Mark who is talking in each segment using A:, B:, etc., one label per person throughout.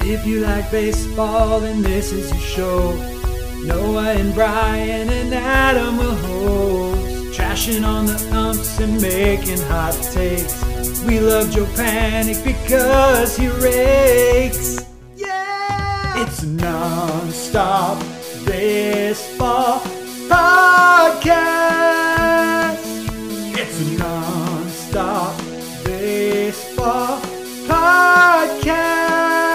A: If you like baseball, then this is your show. Noah and Brian and Adam will host, trashing on the umps and making hot takes. We love Joe Panic because he rakes. Yeah! It's a non-stop baseball podcast. It's a non-stop baseball podcast.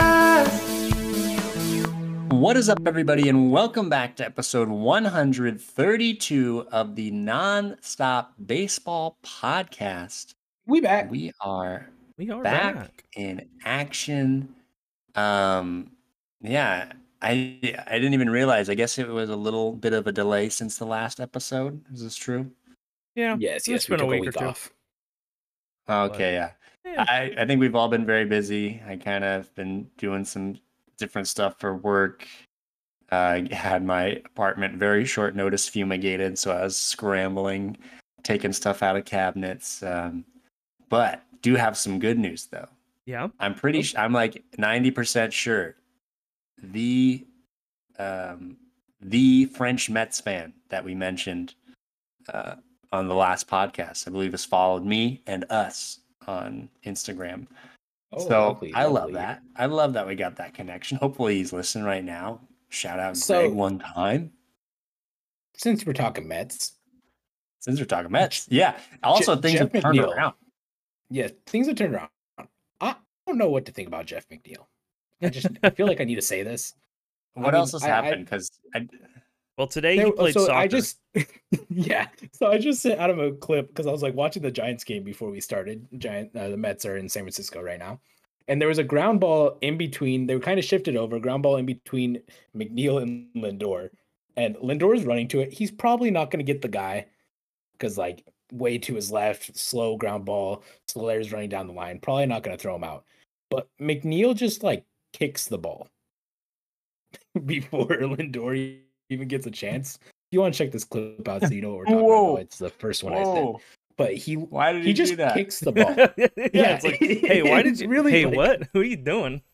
B: What is up, everybody, and welcome back to episode 132 of the Non-Stop Baseball Podcast.
C: We back.
B: We are
D: back
B: in action. Yeah, I didn't even realize. I guess it was a little bit of a delay since the last episode. Is this true?
D: Yeah.
C: Yes,
D: It's been a week or two.
C: off.
B: Okay, yeah. I think we've all been very busy. I kind of been doing some different stuff for work. I had my apartment very short notice fumigated, so I was scrambling, taking stuff out of cabinets. But do have some good news though.
D: Yeah.
B: I'm I'm like 90% sure the French Mets fan that we mentioned on the last podcast, I believe, has followed me and us on Instagram.
C: Oh,
B: So
C: lovely,
B: I love
C: lovely.
B: that. I love that we got that connection. Hopefully he's listening right now. Shout out
C: So-
B: Greg one time.
C: Since we're talking Mets,
B: Since we're talking Mets. Yeah. Also, things
C: Jeff
B: have turned
C: McNeil.
B: around.
C: yeah, things have turned around. I don't know what to think about Jeff McNeil. I feel like I need to say this.
B: What
C: I
B: else
C: mean,
B: has happened? Because
D: Well, today he played soccer.
C: I just sent Adam a clip because I was like watching the Giants game before we started. The Mets are in San Francisco right now, and there was a ground ball in between. They were kind of shifted over, ground ball in between McNeil and Lindor, and Lindor is running to it. He's probably not going to get the guy because like way to his left, slow ground ball. Soler's running down the line, probably not going to throw him out. But McNeil just like kicks the ball before Lindor even gets a chance. If you want to check this clip out so you know what we're talking
B: Whoa.
C: about, it's the first one I sent. But
B: Why did
C: he just
B: do that?
C: kicks the ball.
D: yeah, it's like, hey, why did
C: it's
D: you?
C: really
D: hey,
C: like-
D: what? Who are you doing?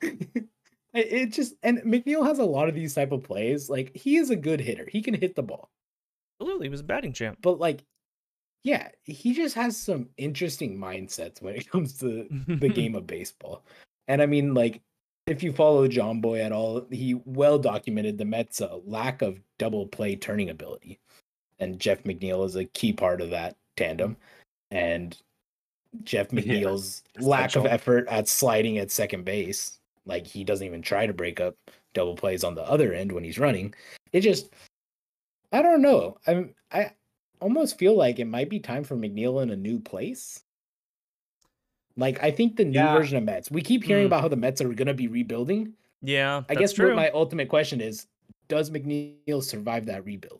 C: It just, and McNeil has a lot of these type of plays. Like he is a good hitter. He can hit the ball.
D: Absolutely, he was a batting champ.
C: But like, yeah, he just has some interesting mindsets when it comes to the game of baseball. And I mean, like, if you follow John Boy at all, he well documented the Mets' lack of double play turning ability. And Jeff McNeil is a key part of that tandem. And Jeff McNeil's lack of
B: essential.
C: effort at sliding at second base, like he doesn't even try to break up double plays on the other end when he's running. It just, I don't know. I almost feel like it might be time for McNeil in a new place. Like, I think the new
B: Yeah.
C: version of Mets, we keep hearing
D: Mm.
C: about how the Mets are going to be rebuilding.
D: Yeah,
C: I
D: that's
C: guess
D: true.
C: what my ultimate question is, does McNeil survive that rebuild?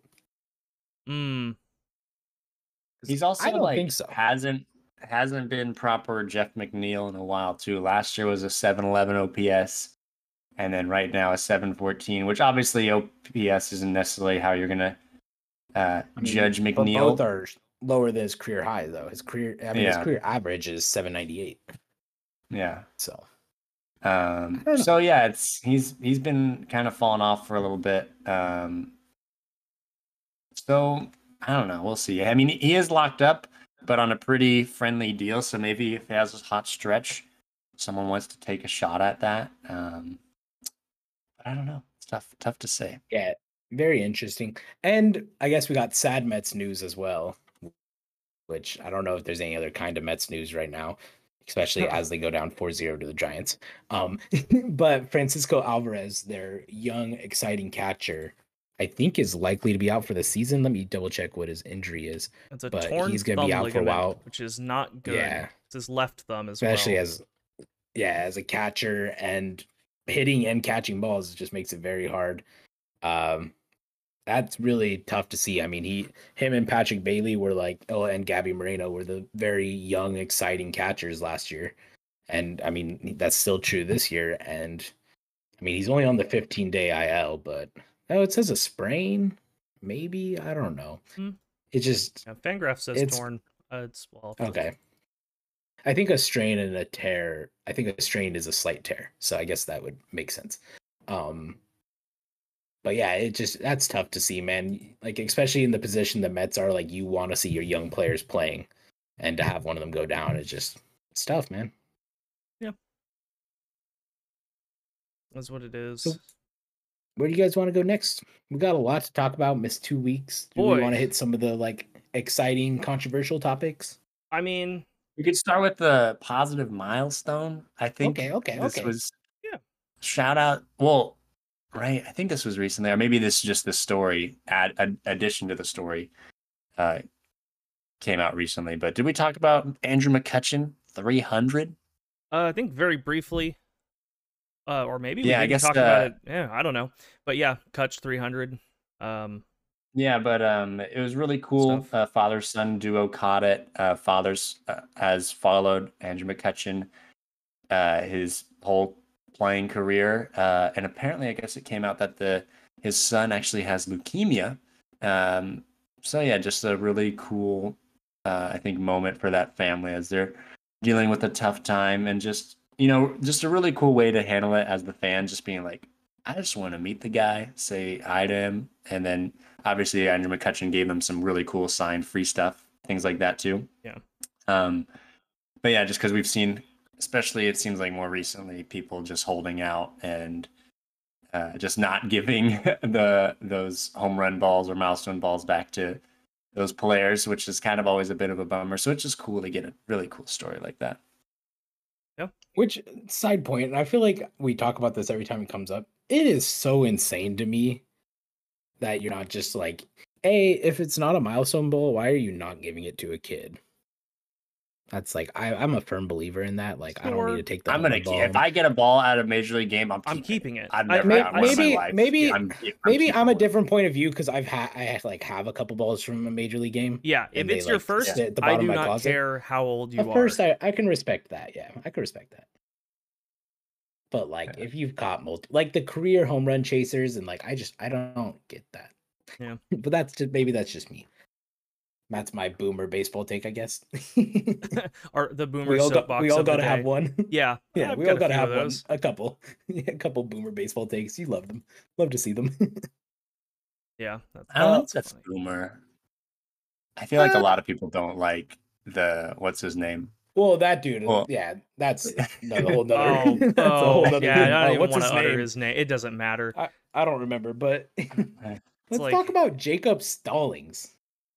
D: Mm,
B: He's also
C: I don't
B: like
C: think so.
B: hasn't been proper Jeff McNeil in a while too. Last year was a 711 OPS, and then right now a 714, which obviously OPS isn't necessarily how you're gonna judge
C: But
B: McNeil.
C: both are lower than his career high, though. His career average is 798.
B: Yeah.
C: So don't know.
B: So yeah, he's been kind of falling off for a little bit. So I don't know. We'll see. I mean, he is locked up, but on a pretty friendly deal. So maybe if he has a hot stretch, someone wants to take a shot at that. But I don't know. It's tough to say.
C: yeah, very interesting. And I guess we got sad Mets news as well, which I don't know if there's any other kind of Mets news right now, especially as they go down 4-0 to the Giants. But Francisco Alvarez, their young, exciting catcher, I think is likely to be out for the season. Let me double check what his injury is.
D: it's a
C: But
D: torn
C: he's gonna
D: thumb
C: be out for a
D: ligament,
C: while.
D: which is not good.
C: Yeah.
D: It's his left thumb as
C: Especially
D: well.
C: as a catcher, and hitting and catching balls just makes it very hard. That's really tough to see. I mean, him and Patrick Bailey were and Gabby Moreno were the very young, exciting catchers last year. And I mean, that's still true this year. And I mean, he's only on the 15-day IL, but it says a sprain. Maybe, I don't know.
D: Hmm.
C: It just
D: Yeah, Fangraph says
C: it's-
D: torn. It's well.
C: okay. I think a strain and a tear. I think a strain is a slight tear, so I guess that would make sense. But yeah, that's tough to see, man. Like especially in the position the Mets are, like you want to see your young players playing, and to have one of them go down, it's tough, man.
D: Yeah, that's what it is.
C: So, where do you guys want to go next? We got a lot to talk about. Missed 2 weeks. Do we want to hit some of the like exciting, controversial topics?
D: I mean,
B: we could start with the positive milestone. I think this was shout out. Well, right. I think this was recently, or maybe this is just the story addition to the story came out recently. But did we talk about Andrew McCutchen 300?
D: I think very briefly. Or maybe we
B: I guess
D: talk about it. Yeah, I don't know. But yeah, Kutch 300.
B: Yeah, but it was really cool. Father-son duo caught it. Fathers has followed Andrew McCutchen his whole playing career, and apparently, I guess it came out that his son actually has leukemia. So yeah, just a really cool, I think, moment for that family as they're dealing with a tough time, and just a really cool way to handle it as the fan, just being like, I just want to meet the guy, say hi to him, and then obviously Andrew McCutchen gave them some really cool signed free stuff, things like that too.
D: Yeah.
B: But yeah, just because we've seen, especially it seems like more recently, people just holding out and just not giving those home run balls or milestone balls back to those players, which is kind of always a bit of a bummer. So it's just cool to get a really cool story like that.
D: Yeah.
C: Which, side point, and I feel like we talk about this every time it comes up. It is so insane to me that you're not just like, hey, if it's not a milestone ball, why are you not giving it to a kid? That's like I'm a firm believer in that. Like I don't need to take the.
B: I'm gonna keep. If I get a ball out of a major league game, I'm keeping it. I've never had one in my life.
C: Maybe I'm a different point of view because I have a couple balls from a major league game.
D: Yeah, if it's your first, I do not care how old you are.
C: First, I can respect that. Yeah, I can respect that. But like, if you've caught like the career home run chasers, and like I don't get that.
D: Yeah,
C: but that's just me. That's my boomer baseball take, I guess.
D: Or the boomer
C: we all
D: soapbox.
C: Got to have one.
D: Yeah,
C: yeah, we all got to have one. A couple boomer baseball takes. You love them. Love to see them.
D: Yeah,
B: that's boomer. I feel like a lot of people don't like what's his name.
C: Well, that dude. Yeah, that's a whole nother. That's a whole nother.
D: Yeah, I don't even want to utter his name. It doesn't matter.
C: I don't remember, but let's talk about Jacob Stallings.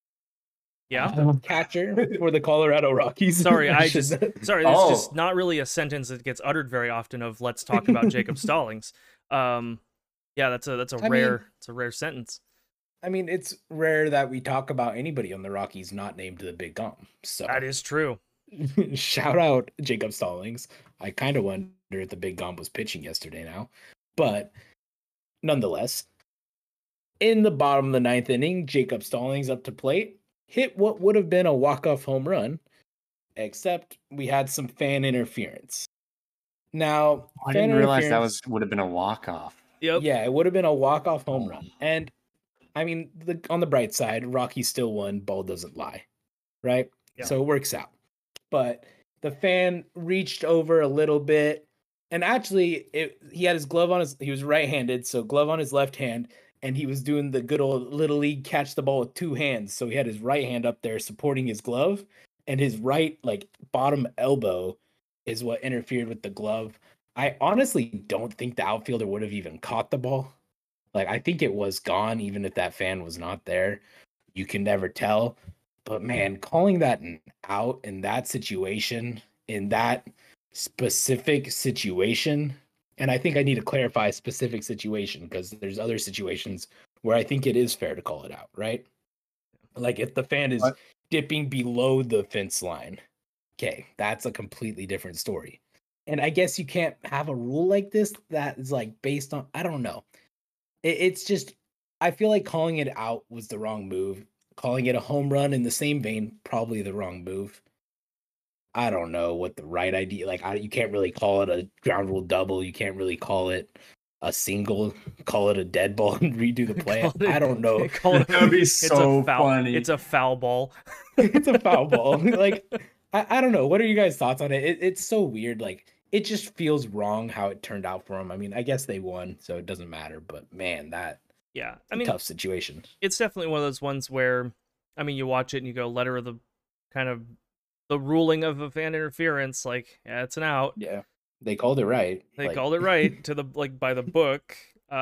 D: Yeah,
C: catcher for the Colorado Rockies.
D: Sorry, it's just not really a sentence that gets uttered very often. Of let's talk about Jacob Stallings. Yeah, that's a rare sentence.
C: I mean, it's rare that we talk about anybody on the Rockies not named the Big Gum. So
D: that is true.
C: Shout out Jacob Stallings. I kind of wonder if the Big Gum was pitching yesterday now, but nonetheless, in the bottom of the ninth inning, Jacob Stallings up to plate. Hit what would have been a walk-off home run, except we had some fan interference. Now,
B: I didn't realize that would have been a walk-off.
D: Yep.
C: Yeah, it would have been a walk-off home run. And, I mean, on the bright side, Rocky still won, ball doesn't lie, right?
D: Yeah.
C: So it works out. But the fan reached over a little bit, and actually, he had his glove on he was right-handed, so glove on his left hand, and he was doing the good old Little League catch the ball with two hands. So he had his right hand up there supporting his glove, and his right, like, bottom elbow is what interfered with the glove. I honestly don't think the outfielder would have even caught the ball. Like, I think it was gone, even if that fan was not there. You can never tell. But, man, calling that an out in that situation, in that specific situation... And I think I need to clarify specific situation because there's other situations where I think it is fair to call it out, right? Like if the fan is dipping below the fence line, okay, that's a completely different story. And I guess you can't have a rule like this that is like based on, I don't know. It's just, I feel like calling it out was the wrong move. Calling it a home run in the same vein, probably the wrong move. I don't know what the right idea, like you can't really call it a ground rule double. You can't really call it a single, call it a dead ball, and redo the play. I don't know.
B: That would be so funny.
D: It's a foul ball.
C: It's a foul ball. Like, I don't know. What are you guys' thoughts on it? It's so weird. Like, it just feels wrong how it turned out for him. I mean, I guess they won, so it doesn't matter. But man,
D: I mean,
C: tough situation.
D: It's definitely one of those ones where, I mean, you watch it and you go, letter of the kind of the ruling of a fan interference. Like, yeah, it's an out.
C: Yeah. They called it right.
D: They called it right to the by the book.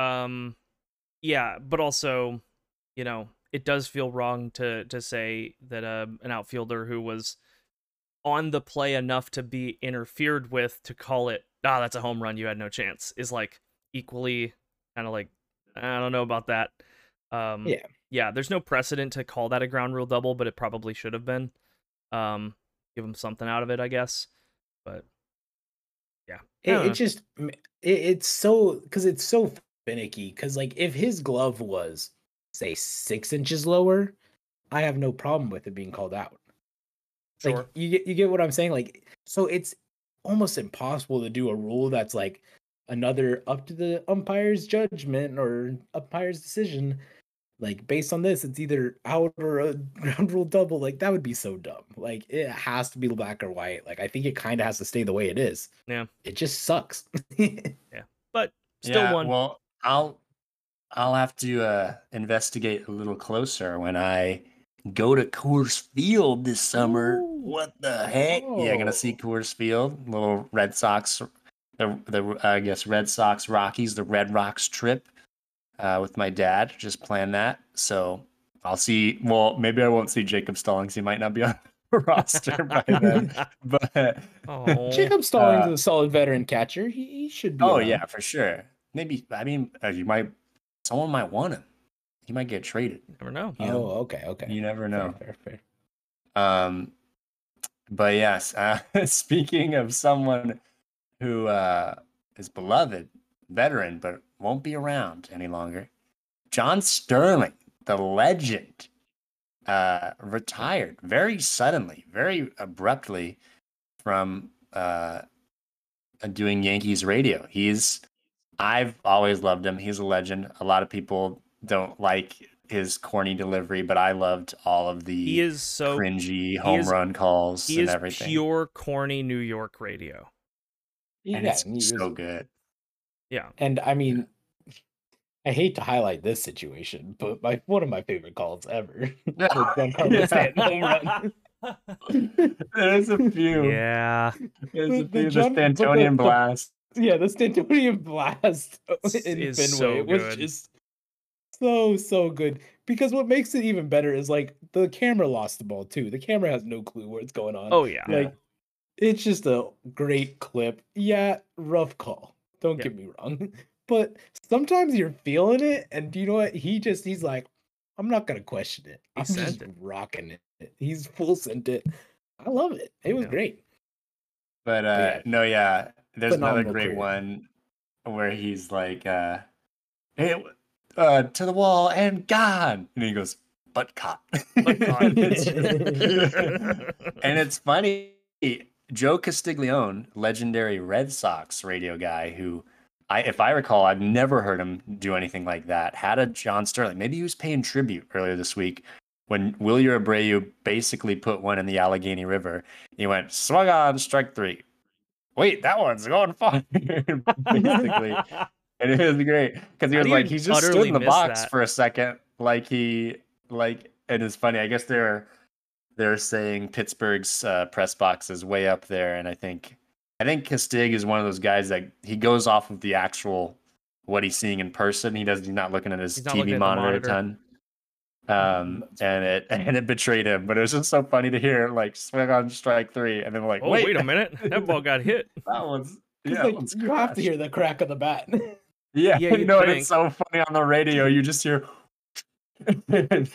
D: Yeah, but also, you know, it does feel wrong to say that an outfielder who was on the play enough to be interfered with to call it, that's a home run, you had no chance, is like equally kind of like, I don't know about that. Yeah, there's no precedent to call that a ground rule double, but it probably should have been. Give him something out of it, I guess. But yeah,
C: it's so, because it's so finicky. Because like, if his glove was say 6 inches lower, I have no problem with it being called out.
D: Sure.
C: Like, you get what I'm saying? Like, so it's almost impossible to do a rule that's like another up to the umpire's judgment or umpire's decision. Like, based on this, it's either out or a ground rule double. Like, that would be so dumb. Like, it has to be black or white. Like, I think it kind of has to stay the way it is.
D: Yeah.
C: It just sucks.
D: Yeah. But still one.
B: Well, I'll have to investigate a little closer when I go to Coors Field this summer. Ooh. What the heck? Oh. Yeah, gonna see Coors Field. Little Red Sox, the I guess Red Sox Rockies, the Red Rocks trip. With my dad, just planned that. So I'll see. Well, maybe I won't see Jacob Stallings. He might not be on the roster by then. But
C: Jacob Stallings is a solid veteran catcher. He should be.
B: Oh, yeah, for sure. Maybe. I mean, someone might want him. He might get traded.
D: You never know.
C: Okay.
B: You never know.
C: Fair.
B: But yes, speaking of someone who is beloved, veteran, but won't be around any longer. John Sterling, the legend, retired very suddenly, very abruptly from doing Yankees radio. I've always loved him. He's a legend. A lot of people don't like his corny delivery, but I loved all of the cringy home run calls and everything.
D: He is pure corny New York radio.
B: And it's so good.
C: Yeah. And I mean, I hate to highlight this situation, but one of my favorite calls ever.
B: There's a few.
D: Yeah.
B: There's a few. The Stantonian Blast.
C: Yeah, the Stantonian Blast in Fenway, which is so good. Because what makes it even better is like the camera lost the ball too. The camera has no clue where it's going on.
D: Oh yeah.
C: Like, it's just a great clip. Yeah, rough call. Don't get me wrong. But sometimes you're feeling it, and you know what? He's like, I'm not gonna question it. I'm just rocking it. He's full sent it. I love it. It was great.
B: But there's another great one where he's like, hey, to the wall and gone. And he goes, but caught. And it's funny. Joe Castiglione, legendary Red Sox radio guy, who, if I recall, I've never heard him do anything like that, had a John Sterling. Maybe he was paying tribute earlier this week when Wilyer Abreu basically put one in the Allegheny River. He went, swung on, strike 3. Wait, that one's going far. Basically. And it was great because he was like, he just stood in the box for a second. And it's funny. I guess they're saying Pittsburgh's press box is way up there, and I think Castig is one of those guys that he goes off of the actual what he's seeing in person. He's not looking at his TV monitor a ton. And it betrayed him, but it was just so funny to hear like swing on strike 3, and then like,
D: wait a minute, that ball got hit.
B: That one's you
C: have to hear the crack of the bat.
B: Yeah, you know, and it's so funny on the radio. You just hear. That's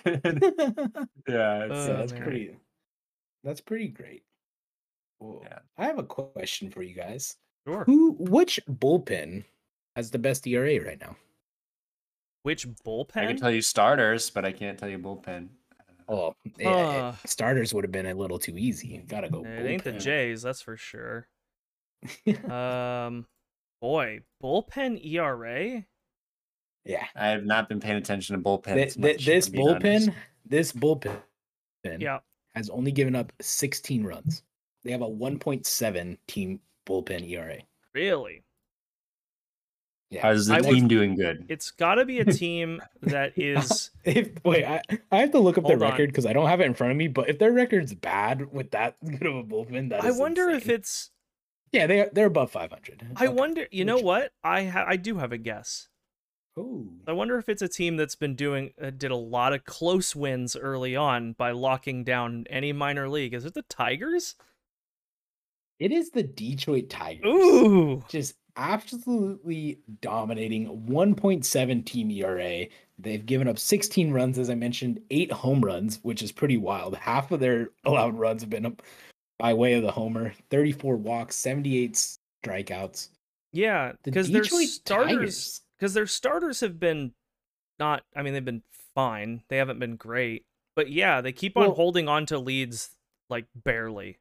C: pretty great. Yeah. I have a question for you guys.
D: Sure.
C: Which bullpen has the best ERA right now?
D: Which bullpen?
B: I can tell you starters, but I can't tell you bullpen.
C: Oh, starters would have been a little too easy. You gotta go.
D: It ain't the Jays, that's for sure. Boy, bullpen ERA?
C: Yeah.
B: I have not been paying attention to bullpens much.
C: This
B: to be honest.
C: bullpen
D: Yeah.
C: has only given up 16 runs. They have a 1.7 team bullpen ERA.
D: Really?
C: Yeah.
B: How's the
D: I
B: team
D: would-
B: doing good?
D: It's got to be a team that is.
C: Wait, I have to look up their
D: Hold on.
C: record because I don't have it in front of me. But if their record's bad with that good of a bullpen, that
D: I
C: is
D: wonder if
C: insane.
D: it's.
C: Yeah, they're above 500.
D: I
C: Okay.
D: wonder. You know
C: Which-
D: what? I do have a guess.
C: Ooh.
D: I wonder if it's a team that's been did a lot of close wins early on by locking down any minor league. Is it the Tigers?
C: It is the Detroit Tigers.
D: Ooh.
C: Just absolutely dominating 1.7 team ERA. They've given up 16 runs, as I mentioned, 8 home runs, which is pretty wild. Half of their allowed runs have been up by way of the homer. 34 walks, 78 strikeouts.
D: Yeah,
C: The
D: because their
C: Detroit
D: starters,
C: Tigers.
D: because their starters have been not. I mean, they've been fine. They haven't been great, but yeah, they keep on
C: Well-
D: holding on to leads like barely.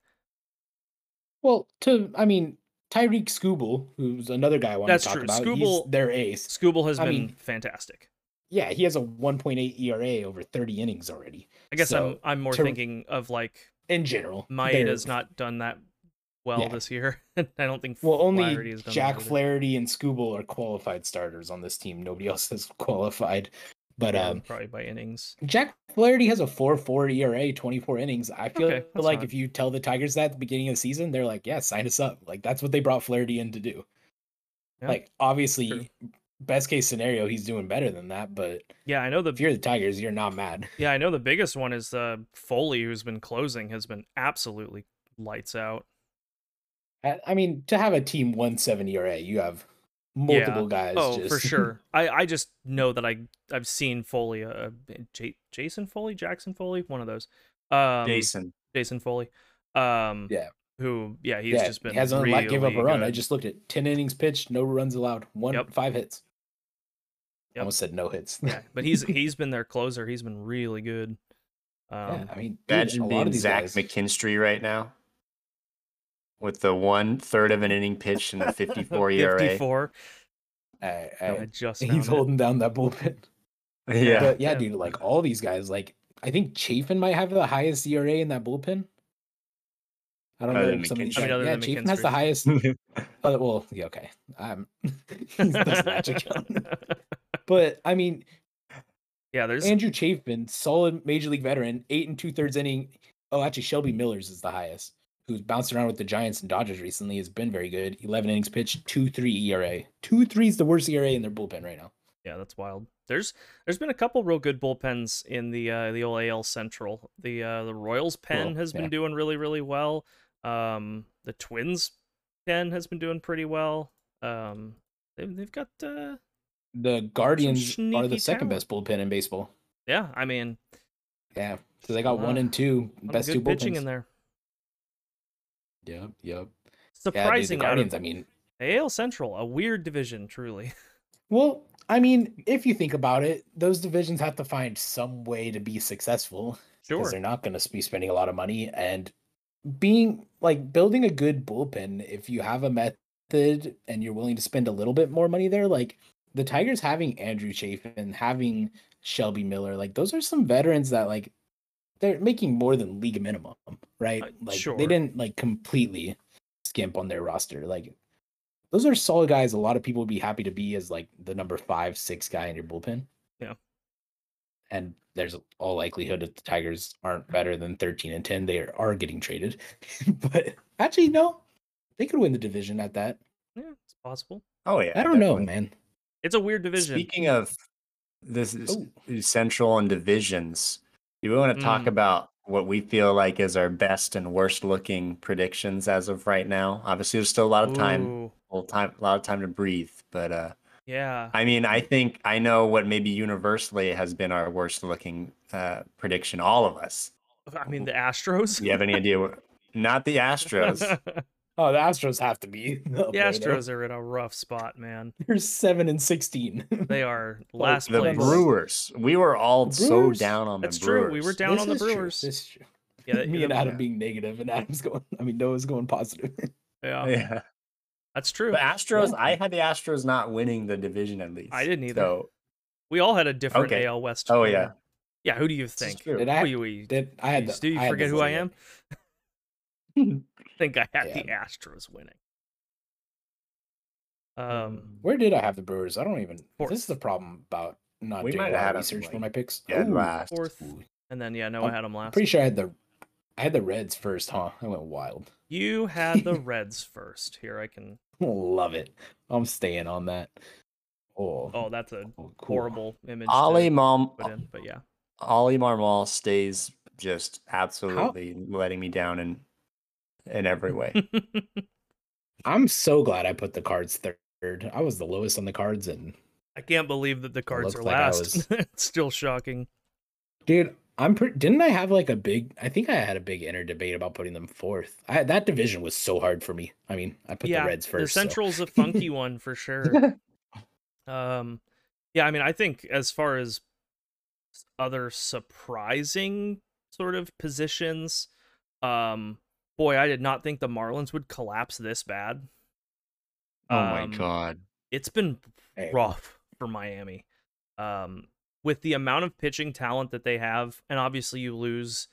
C: Well, Tyreek Skubal, who's another guy I want
D: That's
C: to talk
D: true.
C: about.
D: Skubal-
C: He's their ace.
D: Skubal has
C: I
D: been
C: mean-
D: fantastic.
C: Yeah, he has a 1.8 ERA over 30 innings already.
D: I guess
C: So,
D: I'm more
C: to-
D: thinking of like
C: In general,
D: Maeda's
C: they're-
D: not done that well
C: Yeah.
D: this year. I don't think
C: Well, only
D: Flaherty has done
C: Jack
D: that either.
C: Flaherty and Skubal are qualified starters on this team. Nobody else has qualified. But
D: Yeah, probably by innings.
C: Jack Flaherty has a 4.4 ERA, 24 innings. I feel
D: Okay, that's
C: like
D: fine.
C: if you tell the Tigers that at the beginning of the season, they're like, yeah, sign us up. Like, that's what they brought Flaherty in to do.
D: Yeah,
C: Like, obviously,
D: true.
C: best case scenario, he's doing better than that. But
D: Yeah, I know
C: if you're the Tigers, you're not mad.
D: Yeah, I know the biggest one is Foley, who's been closing, has been absolutely lights out.
C: I mean, to have a team 1.7 ERA, you have multiple guys.
D: Oh,
C: just...
D: for sure. I just know that I've seen Foley, Jackson Foley, one of those. Jason Foley.
C: Yeah.
D: Who? Yeah, he's
C: Yeah,
D: just been
C: he hasn't
D: really
C: give up a run. I
D: good.
C: just looked at 10 innings pitched, no runs allowed,
D: Yep.
C: 5 hits.
D: Yep.
C: Almost said no hits.
D: Yeah, but he's been their closer. He's been really good.
C: Yeah, I mean, dude,
B: Imagine
C: a lot
B: being
C: of these
B: Zach
C: guys,
B: McKinstry right now with the 1/3 of an inning pitch and a 54 ERA.
D: 54.
C: I
D: I just
C: he's
D: found it.
C: holding down that bullpen.
B: Yeah.
C: But yeah,
D: Yeah.
C: dude, like all these guys, like I think Chafin might have the highest ERA in that bullpen. I don't
B: Other
C: know
B: than
C: if somebody.
B: McKinstry. I mean,
D: other
C: Yeah,
D: than
C: Chafin has the
D: McKinstry.
C: highest. Well, yeah, okay. He's the match account. But I mean,
D: Yeah, there's
C: Andrew Chafin, solid major league veteran, 8 2/3 inning. Oh, actually, Shelby Millers is the highest, who's bounced around with the Giants and Dodgers recently. Has been very good. 11 innings pitched, 2.3 ERA. 2.3 is the worst ERA in their bullpen right now.
D: Yeah, that's wild. There's been a couple real good bullpens in the old AL Central. The Royals pen
C: Cool,
D: has been
C: yeah.
D: doing really, really well. The Twins pen has been doing pretty well. They've got
C: The Guardians are
D: sneaky
C: the second
D: talent.
C: best bullpen in baseball.
D: yeah, I mean,
C: Yeah, so they got
D: lot
C: 1 and 2
D: a lot of
C: best
D: good
C: 2
D: pitching
C: bullpens.
D: in there.
C: Yep. Yeah, dude,
D: Surprising
C: the
D: out
C: Guardians.
D: of
C: I mean,
D: AL Central, a weird division, truly.
C: well, I mean, if you think about it, those divisions have to find some way to be successful because
D: Sure.
C: they're not going to be spending a lot of money and building a good bullpen. If you have a method and you're willing to spend a little bit more money there, like the Tigers having Andrew Chafin, having Shelby Miller, like those are some veterans that like they're making more than league minimum, right? Like
D: sure.
C: they didn't like completely skimp on their roster. Like those are solid guys. A lot of people would be happy to be as like the number 5, 6 guy in your bullpen.
D: Yeah.
C: And there's all likelihood that the Tigers aren't better than 13 and 10. They are getting traded. But actually, no, they could win the division at that.
D: Yeah, it's possible.
B: Oh yeah.
C: I don't know,
B: definitely.
C: man.
D: It's a weird division.
B: Speaking of this is
C: Oh.
B: central and divisions, do we want to talk
D: Mm.
B: about what we feel like is our best and worst looking predictions as of right now? Obviously, there's still a lot of time,
D: Ooh,
B: a lot of time to breathe. But
D: yeah.
B: I mean, I think I know what maybe universally has been our worst looking prediction. All of us.
D: I mean, the Astros.
B: Do you have any idea what? Not the Astros.
C: Oh, the Astros have to be.
D: The Astros are in a rough spot, man.
C: They're 7 and 16.
D: They are last
B: The
D: place.
B: Brewers. We were all
C: The
B: so
C: Brewers?
B: down on the
D: That's
B: Brewers.
D: true. We were down on the
C: This is true.
D: Brewers.
C: This is true.
D: Yeah,
C: Me and
D: the-
C: Adam being negative, and Adam's going. I mean, Noah's going positive.
D: yeah.
B: Yeah.
D: That's true.
B: But Astros,
C: Yeah.
B: I had the Astros not winning the division at least.
D: I didn't either.
B: So,
D: We all had a different
B: Okay.
D: AL West.
B: oh
D: winner.
B: yeah,
D: Yeah, who do you
B: this is
D: think?
B: true.
C: Did I?
D: Wait,
C: Did I had?
D: do you
C: I had
D: forget
C: the
D: who I
C: Brewers.
D: am? I think I had the
C: Yeah.
D: Astros winning.
C: Where did I have the Brewers? I don't even.
D: Fourth.
C: This is the problem about not
B: We
C: doing
B: might
C: a lot
B: have
C: of
B: had 'em,
C: research for
B: like,
C: my picks.
B: dead
C: Ooh,
B: last.
D: Fourth,
C: ooh.
D: and then yeah, no, I had them last.
C: Pretty sure I had the Reds first, huh? I went wild.
D: You had the Reds first. Here I can.
C: Love it. I'm staying on that.
D: Oh, that's a
C: cool.
D: horrible image
B: Ollie
D: to put in, but yeah.
B: Ollie Marmol stays just absolutely letting me down in every way.
C: I'm so glad I put the Cards third. I was the lowest on the Cards, and
D: I can't believe that the Cards are
C: looked like I
D: last.
C: was-
D: It's still shocking.
C: dude, didn't I have like a big? I think I had a big inner debate about putting them fourth. That division was so hard for me. I mean, I put the Reds first.
D: The Central's a funky one for sure. Yeah, I mean, I think as far as other surprising sort of positions, boy, I did not think the Marlins would collapse this bad.
B: Oh my god.
D: It's been
C: Hey.
D: rough for Miami. With the amount of pitching talent that they have, and obviously you lose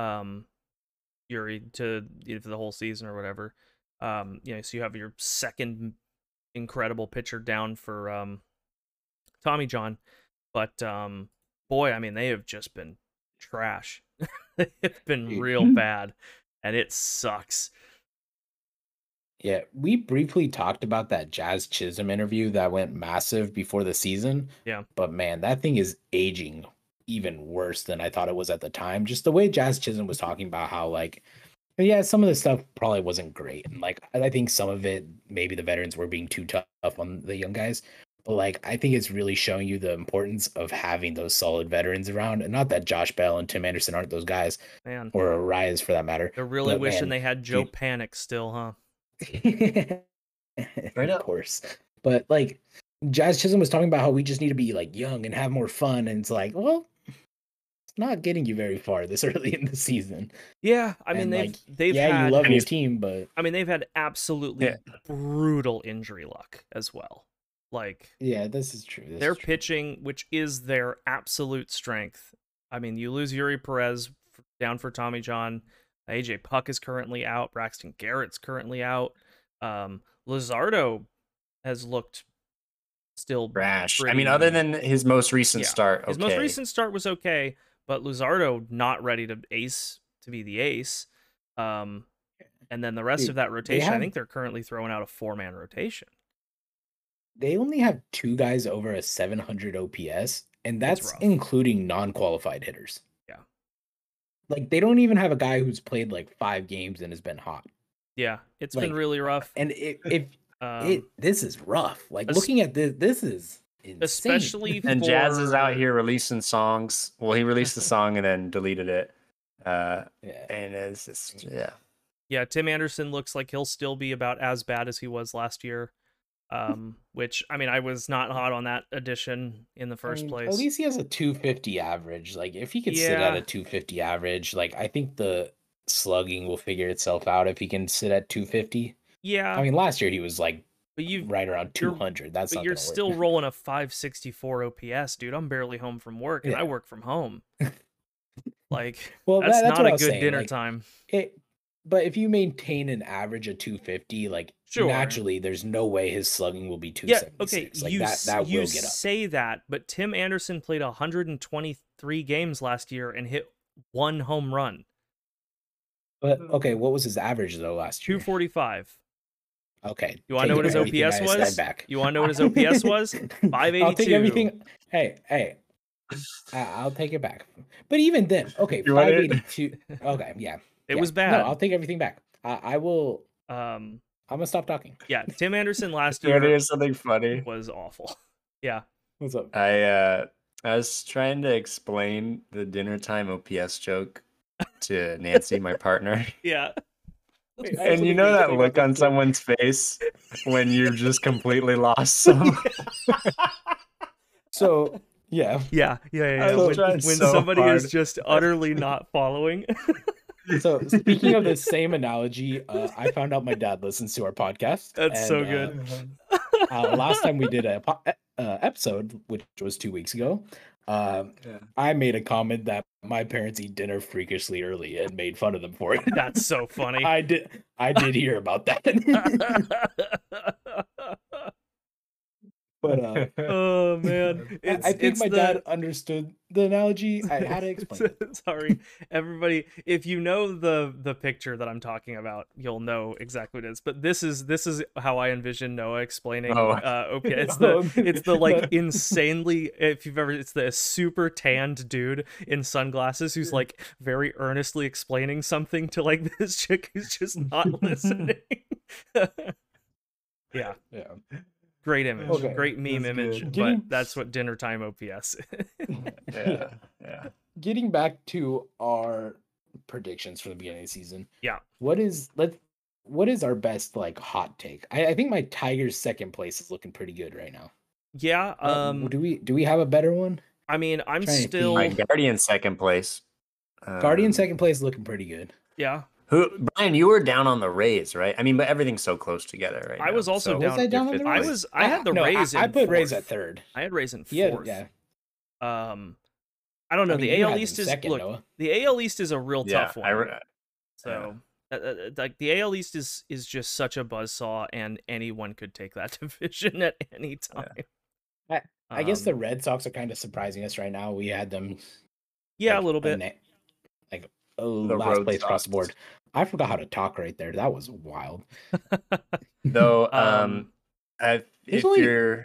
D: Yuri to for the whole season or whatever. So you have your second incredible pitcher down for Tommy John. But boy, I mean, they have just been trash. They've been real bad, and it sucks.
C: Yeah, we briefly talked about that Jazz Chisholm interview that went massive before the season.
D: Yeah.
C: But man, that thing is aging even worse than I thought it was at the time. Just the way Jazz Chisholm was talking about how, like, yeah, some of the stuff probably wasn't great. And like, I think some of it, maybe the veterans were being too tough on the young guys. But like, I think it's really showing you the importance of having those solid veterans around. And not that Josh Bell and Tim Anderson aren't those guys,
D: Man,
C: or Arias for that matter.
D: they're really
C: But,
D: wishing
C: man,
D: they had Joe
C: dude.
D: Panic still, huh?
C: Of
B: up.
C: course. But like Jazz Chisholm was talking about how we just need to be like young and have more fun. And it's like, well, it's not getting you very far this early in the season.
D: Yeah, I mean
C: And,
D: they've
C: yeah,
D: had
C: you love
B: and
C: your
B: he's-
C: team, but
D: I mean they've had absolutely
B: Yeah.
D: brutal injury luck as well. Like
C: yeah, this is true. This
D: their
C: is true.
D: pitching, which is their absolute strength. I mean, you lose Yuri Perez down for Tommy John. AJ Puck is currently out. Braxton Garrett's currently out. Luzardo has looked still
B: Trash. I
D: pretty-
B: mean, other than his most recent
D: Yeah.
B: start,
D: His
B: okay.
D: most recent start was okay, but Luzardo not ready to be the ace. And then the rest
C: Dude,
D: of that rotation, I
C: have-
D: think they're currently throwing out a 4-man rotation.
C: They only have 2 guys over a 700 OPS, and
D: It's
C: that's
D: rough.
C: including non-qualified hitters.
D: Yeah.
C: Like they don't even have a guy who's played like 5 games and has been hot.
D: Yeah, it's been
C: Like,
D: really rough.
C: And
D: Um,
C: this is rough. Like
D: es-
C: looking at this is insane.
D: especially
B: And Jazz is out
D: for-
B: here releasing songs. Well, he released the song and then deleted it.
C: Yeah.
B: And it's just, yeah.
D: Yeah, Tim Anderson looks like he'll still be about as bad as he was last year. Which I mean, I was not hot on that addition in the
C: I
D: first
C: mean,
D: place.
C: At least he has a 250 average. Like if he could sit at
D: Yeah.
C: a 250 average, like I think the slugging will figure itself out if he can sit at 250.
D: Yeah,
C: I mean, last year he was like
D: but
C: right around
D: you're-
C: 200. That's
D: but
C: not
D: you're
C: gonna work.
D: still rolling a 564 OPS, dude. I'm barely home from work, and
C: Yeah.
D: I work from home. Like,
C: Well,
D: that's
C: that's
D: not
C: what I
D: a
C: was
D: good
C: saying,
D: dinner
C: like,
D: time.
C: But if you maintain an average of 250, like
D: Sure.
C: naturally, there's no way his slugging will be
D: Yeah,
C: 276.
D: okay.
C: Like
D: you
C: that
D: you
C: will get up.
D: say that, but Tim Anderson played 123 games last year and hit 1 home run,
C: But okay, what was his average though last year?
D: 245.
C: Okay.
D: You wanna know
C: take
D: what his
C: everything
D: OPS
C: I
D: was?
C: said Back.
D: You wanna know what his OPS was?
C: I'll take
D: 582.
C: everything. Hey. I'll take it back. But even then, okay,
B: You want it?
C: 582. Okay, yeah.
D: It
C: yeah.
D: was bad.
C: No, I'll take everything back. I will.
D: Um,
C: I'm gonna stop talking.
D: yeah, Tim Anderson last
B: You want to
D: year
B: hear something funny?
D: was awful. Yeah.
C: What's up?
B: I was trying to explain the dinner time OPS joke to Nancy, my partner.
D: Yeah.
C: Wait, I
B: And
C: also
B: you
C: think
B: know
C: we
B: that
C: can
B: look
C: take
B: on
C: up
B: someone's face when you've just completely lost some.
C: So yeah.
D: Yeah.
B: I was
D: When
B: trying so
D: somebody is
B: hard.
D: just utterly not following.
C: So speaking of the same analogy, I found out my dad listens to our podcast.
D: That's so
C: and,
D: good.
C: last time we did a episode, which was 2 weeks ago, I made a comment that my parents eat dinner freakishly early and made fun of them for it.
D: That's so funny.
C: I did hear about that. But
D: Oh man,
C: I think my dad understood the analogy. I had to explain it.
D: Sorry, everybody. If you know the picture that I'm talking about, you'll know exactly what it is. But this is how I envision Noah explaining. Okay, it's the like insanely. If you've ever, it's the super tanned dude in sunglasses who's like very earnestly explaining something to like this chick who's just not listening. Yeah. Great image,
C: Okay,
D: great meme
B: that's
D: image,
B: good.
D: but that's what dinner time OPS.
B: Yeah.
C: Getting back to our predictions for the beginning of the season.
D: Yeah.
C: What is our best like hot take? I think my Tigers second place is looking pretty good right now.
D: Yeah.
C: Do we have a better one?
D: I mean, I'm
C: trying to
D: still.
B: My Guardian second place.
C: Guardian second place is looking pretty good.
D: Yeah.
B: Brian, you were down on the Rays, right? I mean, but everyth's so close together right now.
D: I was also
B: so
D: down.
C: Was I down on the
D: I
C: Rays?
D: was. I had the
C: No,
D: Rays.
C: I
D: in
C: put Rays
D: fourth.
C: at third.
D: I had Rays in
C: Yeah,
D: fourth.
C: yeah.
D: I don't know.
C: I mean,
D: The
C: you
D: AL
C: had
D: East
C: them
D: is
C: second,
D: look.
C: Noah.
D: The AL East is a real tough one.
B: So
D: Like the AL East is just such a buzzsaw, and anyone could take that division at any time.
C: I guess the Red Sox are kind of surprising us right now. We had them.
D: Yeah,
C: like,
D: a little bit.
C: Last
B: Road
C: place across
B: Sox.
C: the board. I forgot how to talk right there. That was wild.
B: Though, if
C: There's only-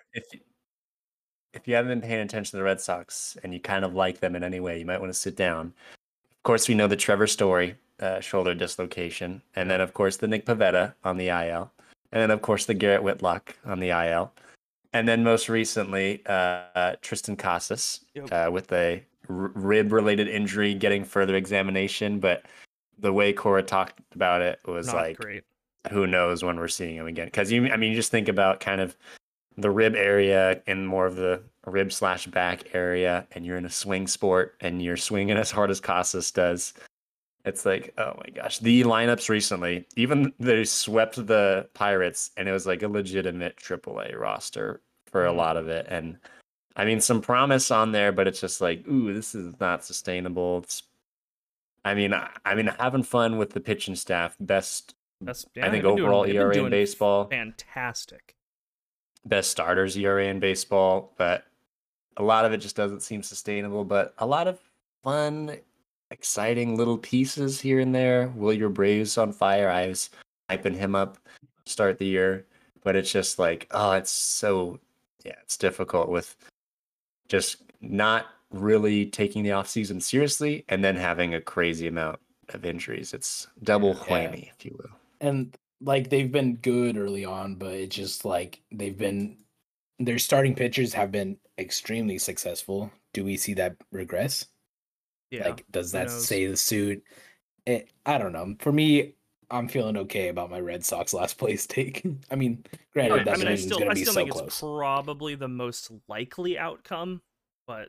B: if you haven't been paying attention to the Red Sox and you kind of like them in any way, you might want to sit down. Of course, we know the Trevor Story shoulder dislocation, and then of course the Nick Pivetta on the IL, and then of course the Garrett Whitlock on the IL, and then most recently Tristan Casas with a rib-related injury getting further examination, but the way Cora talked about it was
D: Not
B: like,
D: great.
B: who knows when we're seeing him again? Because you just think about kind of the rib area in more of the rib/back area, and you're in a swing sport and you're swinging as hard as Casas does. It's like, oh my gosh, the lineups recently, even they swept the Pirates, and it was like a legitimate AAA roster for a lot of it. And I mean, some promise on there, but it's just like, ooh, this is not sustainable. having fun with the pitching staff. Best, I think, overall ERA in baseball.
D: Fantastic.
B: Best starters ERA in baseball, but a lot of it just doesn't seem sustainable. But a lot of fun, exciting little pieces here and there. Wilyer Braves on fire. I was hyping him up to start the year, but it's just like, oh, it's difficult with just not really taking the offseason seriously and then having a crazy amount of injuries. It's double whammy, if you will.
C: And like they've been good early on, but it's just like their starting pitchers have been extremely successful. Do we see that regress?
D: Yeah.
C: Like, does that say the suit? I don't know. For me, I'm feeling okay about my Red Sox last place take. I mean, granted, that division's going to be so
D: think
C: close.
D: It's probably the most likely outcome, but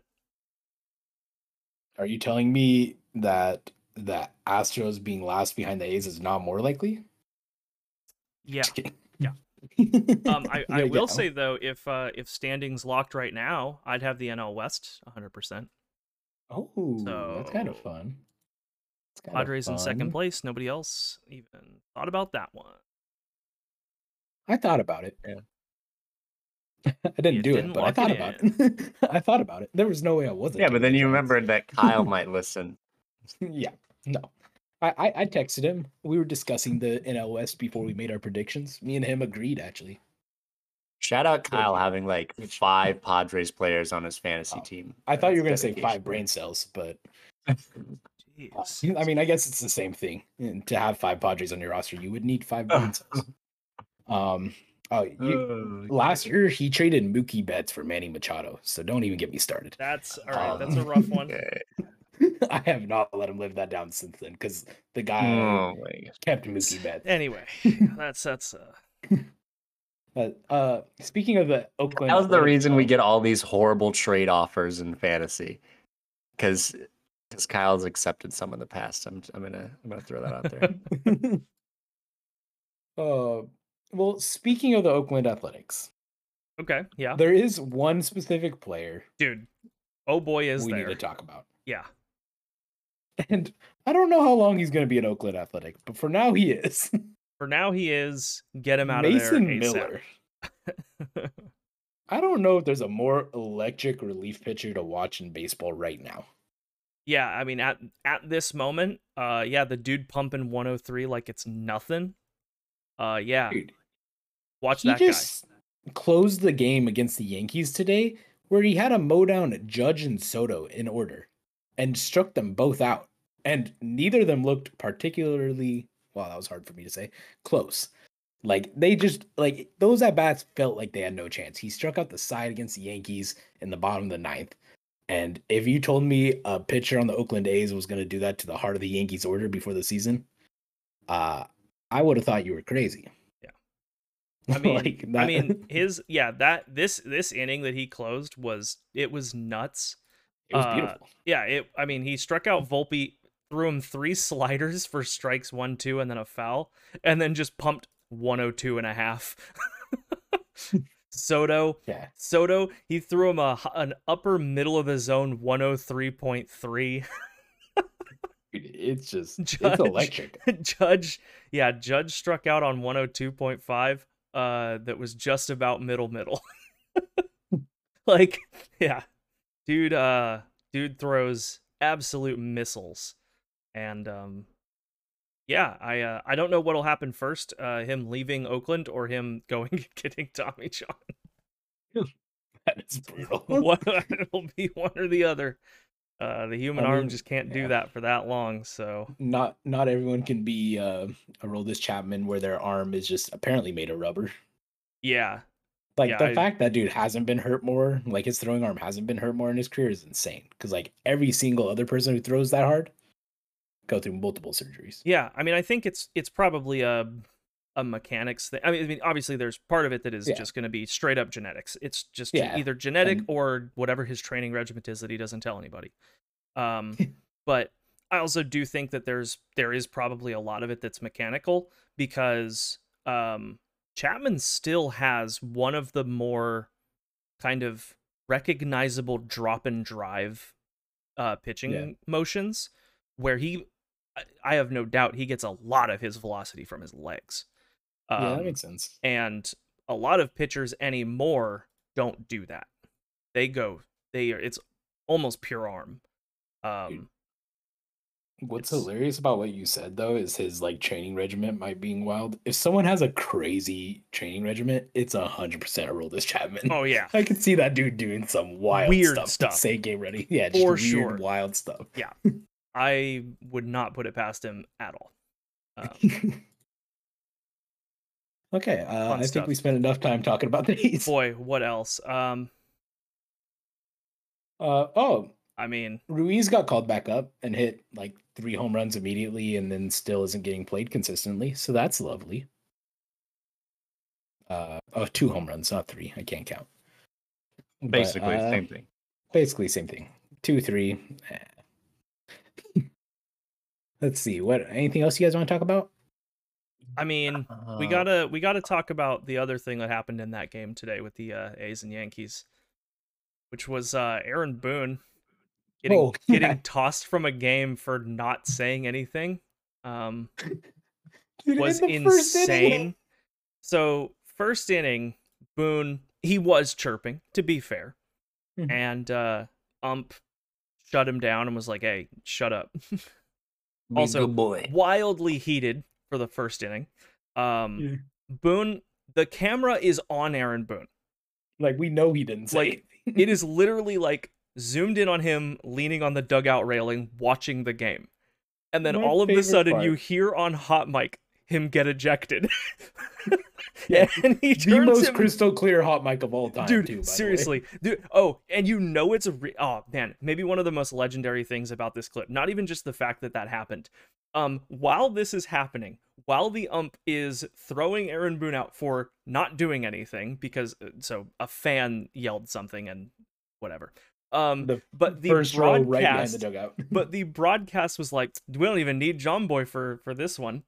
C: are you telling me that the Astros being last behind the A's is not more likely?
D: Yeah.
C: Yeah.
D: I will say though, if standings locked right now, I'd have the NL West 100%.
C: Oh, that's kind of fun.
D: Padres in second place. Nobody else even thought about that one.
C: I thought about it.
B: Yeah.
C: I didn't do it, but I thought about it. I thought about it. There was no way I wasn't.
B: Yeah, but then you remembered that Kyle might listen.
C: Yeah, no. I texted him. We were discussing the NL West before we made our predictions. Me and him agreed, actually.
B: Shout out Kyle having like 5 Padres players on his fantasy team.
C: I thought you were going to say 5 brain cells, but I mean, I guess it's the same thing. And to have 5 Padres on your roster, you would need 5 brain cells. Last year he traded Mookie Betts for Manny Machado, so don't even get me started.
D: That's all right. That's a rough one.
C: I have not let him live that down since then because the guy kept Mookie Betts.
D: Anyway, that's
C: speaking of the Oakland,
B: that was the reason we get all these horrible trade offers in fantasy, because because Kyle's accepted some in the past. I'm gonna throw that out there.
C: Well, speaking of the Oakland Athletics,
D: Okay, yeah.
C: there is one specific player
D: Dude, oh boy is
C: we
D: there.
C: need to talk about.
D: Yeah.
C: And I don't know how long he's going to be an Oakland Athletic, but for now he is.
D: For now he is. Get him out
C: Mason
D: of there ASAP.
C: Miller. I don't know if there's a more electric relief pitcher to watch in baseball right now.
D: Yeah, I mean at this moment, the dude pumping 103 like it's nothing. Yeah.
C: Dude,
D: Watch
C: he
D: that guy.
C: just closed the game against the Yankees today where he had a mow down Judge and Soto in order and struck them both out. And neither of them looked particularly, well, that was hard for me to say, close. Like, they just, like, those at-bats felt like they had no chance. He struck out the side against the Yankees in the bottom of the ninth. And if you told me a pitcher on the Oakland A's was going to do that to the heart of the Yankees order before the season, I would have thought you were crazy.
D: I mean,
C: Like that.
D: This inning that he closed was nuts.
C: It was beautiful.
D: Yeah, he struck out Volpe, threw him 3 sliders for strikes 1-2 and then a foul, and then just pumped 102.5. Soto, he threw him an upper middle of the zone 103.3.
C: It's just it's electric.
D: Judge struck out on 102.5. That was just about middle. Like, yeah, dude throws absolute missiles, and I don't know what'll happen first, him leaving Oakland or him going and getting Tommy John.
C: That is brutal.
D: It'll be one or the other. The human arm just can't do that for that long. So
C: not everyone can be a Aroldis Chapman where their arm is just apparently made of rubber.
D: Yeah.
C: Like the fact that dude hasn't been hurt more, like his throwing arm hasn't been hurt more in his career is insane. Because like every single other person who throws that hard go through multiple surgeries.
D: Yeah, I mean, I think it's probably a mechanics thing. I mean, obviously there's part of it that is just going to be straight up genetics. It's just either genetic or whatever his training regimen is that he doesn't tell anybody. But I also do think that there is probably a lot of it that's mechanical because Chapman still has one of the more kind of recognizable drop and drive pitching motions where I have no doubt he gets a lot of his velocity from his legs.
C: That makes sense.
D: And a lot of pitchers anymore don't do that. It's almost pure arm.
C: What's hilarious about what you said though is his like training regimen might being wild. If someone has a crazy training regimen, it's 100% Aroldis Chapman.
D: Oh yeah,
C: I could see that dude doing some weird stuff. To say game ready, yeah, just
D: for
C: weird,
D: sure,
C: wild stuff.
D: Yeah, I would not put it past him at all.
C: Okay, I think we spent enough time talking about these.
D: Boy, what else? I mean,
C: Ruiz got called back up and hit like 3 home runs immediately and then still isn't getting played consistently. So that's lovely. 2 home runs, not 3. I can't count.
B: Basically, same thing.
C: Basically, same thing. 2, 3. Let's see. Anything else you guys want to talk about?
D: I mean, we gotta talk about the other thing that happened in that game today with the A's and Yankees, which was Aaron Boone getting tossed from a game for not saying anything.
C: Dude,
D: was insane. So first inning, Boone, he was chirping, to be fair, and ump shut him down and was like, "Hey, shut up." Also, wildly heated for the first inning. Boone, the camera is on Aaron Boone.
C: Like, we know he didn't say anything.
D: It is literally like zoomed in on him leaning on the dugout railing watching the game. And then all of a sudden you hear on hot mic him get ejected.
C: Yeah,
D: and he
C: the most crystal clear hot mic of all time,
D: dude,
C: too, by
D: seriously. Dude, oh, and you know it's oh man, maybe one of the most legendary things about this clip, not even just the fact that happened. While this is happening, while the ump is throwing Aaron Boone out for not doing anything because so a fan yelled something and whatever. But the
C: first row right behind
D: broadcast,
C: the dugout.
D: but the broadcast was like, we don't even need John Boy for this one.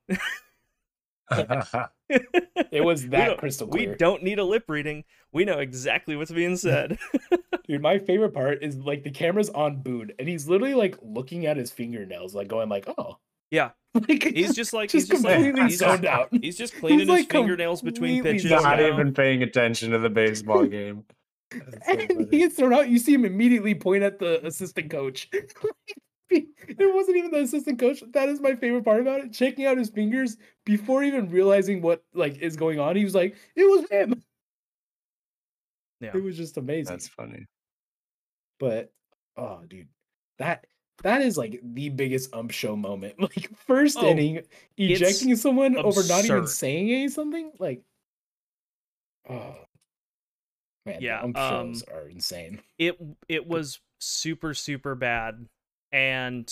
C: It was
D: We
C: that
D: don't-
C: crystal
D: We
C: clear.
D: don't need a lip reading. We know exactly what's being said.
C: Dude, my favorite part is like the camera's on Boone, and he's literally like looking at his fingernails, like going like, "Oh,
D: Yeah.
C: like
D: He's just like
C: just
D: he's just like
C: completely
D: he's
C: zoned
D: just,
C: out."
D: he's just cleaning
C: like,
D: his fingernails between
C: completely
D: pitches.
C: zoned
B: Not
C: out.
B: even paying attention to the baseball game. That's so
C: And he
B: funny.
C: gets thrown out. You see him immediately point at the assistant coach. It wasn't even the assistant coach. That is my favorite part about it. Checking out his fingers before even realizing what like is going on. He was like, "It was him."
D: Yeah.
C: It was just amazing.
B: That's funny.
C: But oh, dude, that is like the biggest show moment. Like first
D: Oh,
C: inning, ejecting someone over not even
D: absurd.
C: saying something. Like, oh man,
D: Yeah,
C: the shows are insane.
D: It was super bad, and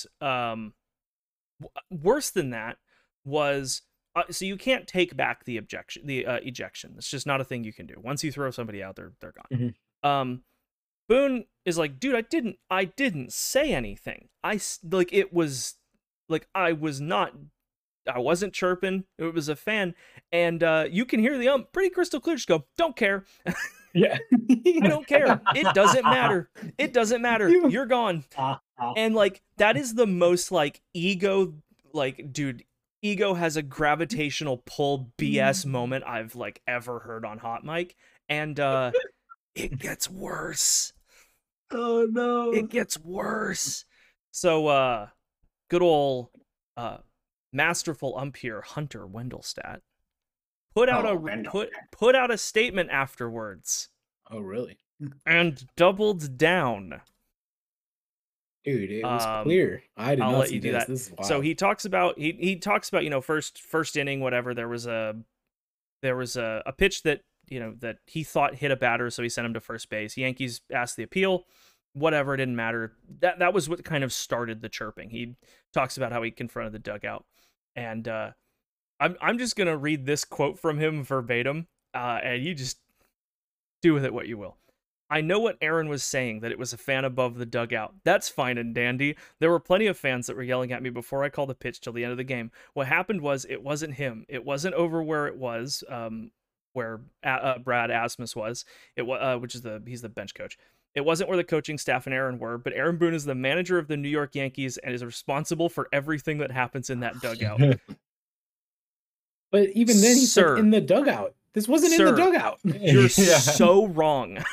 D: worse than that was so you can't take back the ejection. It's just not a thing you can do. Once you throw somebody out, they're gone.
C: Mhm.
D: Boone is like, dude, I didn't say anything. It was like I wasn't chirping. It was a fan, and you can hear the pretty crystal clear. Just go, don't care.
C: Yeah,
D: I don't care. It doesn't matter. It doesn't matter. You're gone. And like that is the most like ego, like dude, ego has a gravitational pull BS moment I've like ever heard on Hot Mic, and it gets worse.
C: Oh no!
D: It gets worse. So good old masterful umpire Hunter Wendelstadt put out put out a statement afterwards
C: Oh really?
D: and doubled down.
C: Dude, it was clear. I did
D: I'll
C: not
D: let
C: see
D: you do
C: this.
D: that.
C: This is wild.
D: So he talks about first inning, whatever. There was a pitch that that he thought hit a batter, so he sent him to first base. Yankees asked the appeal. Whatever, it didn't matter. That was what kind of started the chirping. He talks about how he confronted the dugout, and I'm just gonna read this quote from him verbatim, and you just do with it what you will. I know what Aaron was saying, that it was a fan above the dugout. That's fine and dandy. There were plenty of fans that were yelling at me before I called the pitch till the end of the game. What happened was it wasn't him. It wasn't over where it was, where Brad Asmus was. He's the bench coach. It wasn't where the coaching staff and Aaron were, but Aaron Boone is the manager of the New York Yankees and is responsible for everything that happens in that dugout.
C: But even then, he
D: Sir.
C: said in the dugout. This wasn't in
D: Sir.
C: the dugout.
D: You're
B: Yeah.
D: so wrong.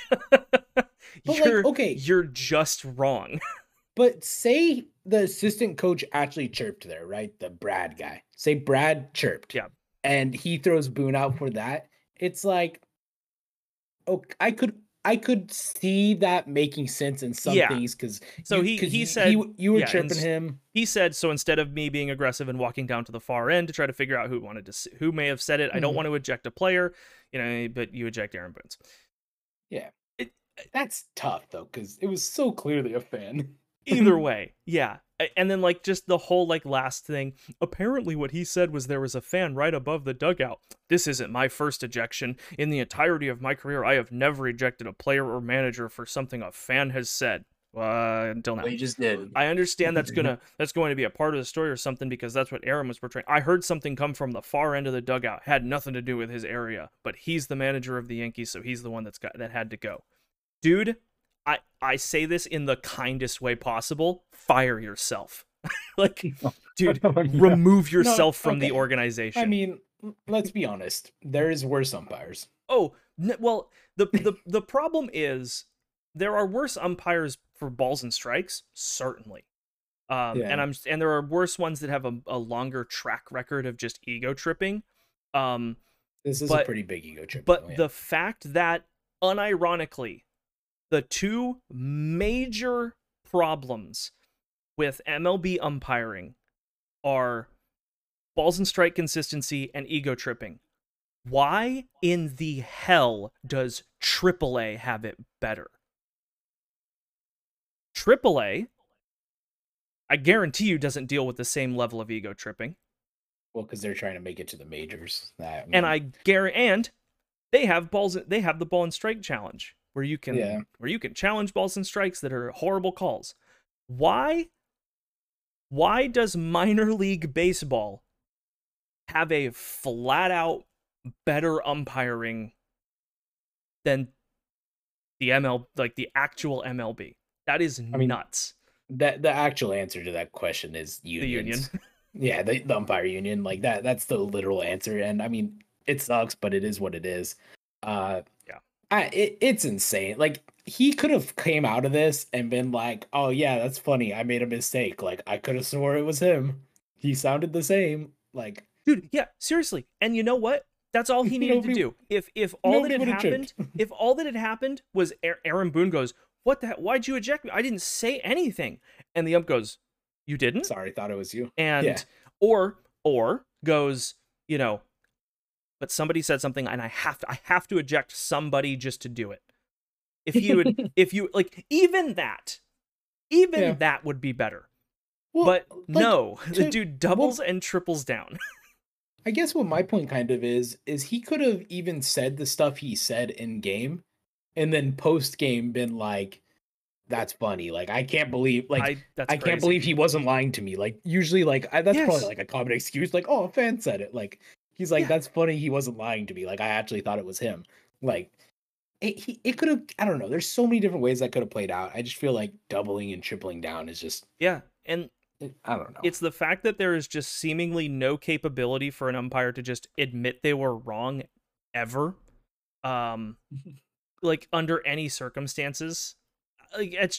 C: Okay.
D: You're just wrong.
C: But say the assistant coach actually chirped there, right? The Brad guy. Say Brad chirped.
D: Yeah.
C: And he throws Boone out for that. It's like, oh, I could see that making sense in some
D: Yeah.
C: things because
D: So he said
C: you were
D: yeah,
C: chirping him.
D: He said, so instead of me being aggressive and walking down to the far end to try to figure out who may have said it, I don't
C: Mhm.
D: want to eject a player, but you eject Aaron Boone's.
C: That's tough though, because it was so clearly a fan.
D: Either way, yeah. And then like just the whole like last thing. Apparently what he said was there was a fan right above the dugout. This isn't my first ejection. In the entirety of my career, I have never ejected a player or manager for something a fan has said. Until now.
B: Well, you just did.
D: I understand that's going to be a part of the story or something because that's what Aaron was portraying. I heard something come from the far end of the dugout. Had nothing to do with his area, but he's the manager of the Yankees, so he's the one that had to go. Dude, I say this in the kindest way possible. Fire yourself. Like, dude, remove yourself from the
C: okay.
D: organization.
C: I mean, let's be honest. There is worse umpires.
D: Oh, well, the problem is there are worse umpires for balls and strikes, certainly. And there are worse ones that have a longer track record of just ego tripping.
C: This is a pretty big ego trip.
D: But the fact that, unironically, the two major problems with MLB umpiring are balls and strike consistency and ego tripping. Why in the hell does AAA have it better? AAA, I guarantee you, doesn't deal with the same level of ego tripping.
C: Well, because they're trying to make it to the majors.
D: And I guarantee, and they have the ball and strike challenge. where you can challenge balls and strikes that are horrible calls. Why does minor league baseball have a flat out better umpiring than the the actual MLB? That is nuts.
C: The actual answer to that question is unions.
D: The union.
C: Yeah, the umpire union, like that's the literal answer. And I mean, it sucks, but it is what it is. It's insane. Like, he could have came out of this and been like, oh yeah, that's funny, I made a mistake. Like, I could have swore it was him. He sounded the same. Like,
D: dude, yeah, seriously. And you know what? That's all he needed to do. If all that had happened was Aaron Boone goes, what the heck? Why'd you eject me? I didn't say anything. And the ump goes, you didn't?
C: Sorry, thought it was you.
D: And or goes, you know, but somebody said something and I have to eject somebody just to do it. If you like, even that would be better. Well, but like, no, the dude doubles and triples down.
C: I guess what my point kind of is he could have even said the stuff he said in game and then post game been like, that's funny. Like, I can't believe, like, I can't believe he wasn't lying to me. Like, usually, like, that's probably like a common excuse. Like, oh, a fan said it. Like, he's like, that's funny. He wasn't lying to me. Like, I actually thought it was him. Like, it could have, I don't know. There's so many different ways that could have played out. I just feel like doubling and tripling down is just.
D: Yeah. And
C: I don't know.
D: It's the fact that there is just seemingly no capability for an umpire to just admit they were wrong ever. Like, under any circumstances. Like, it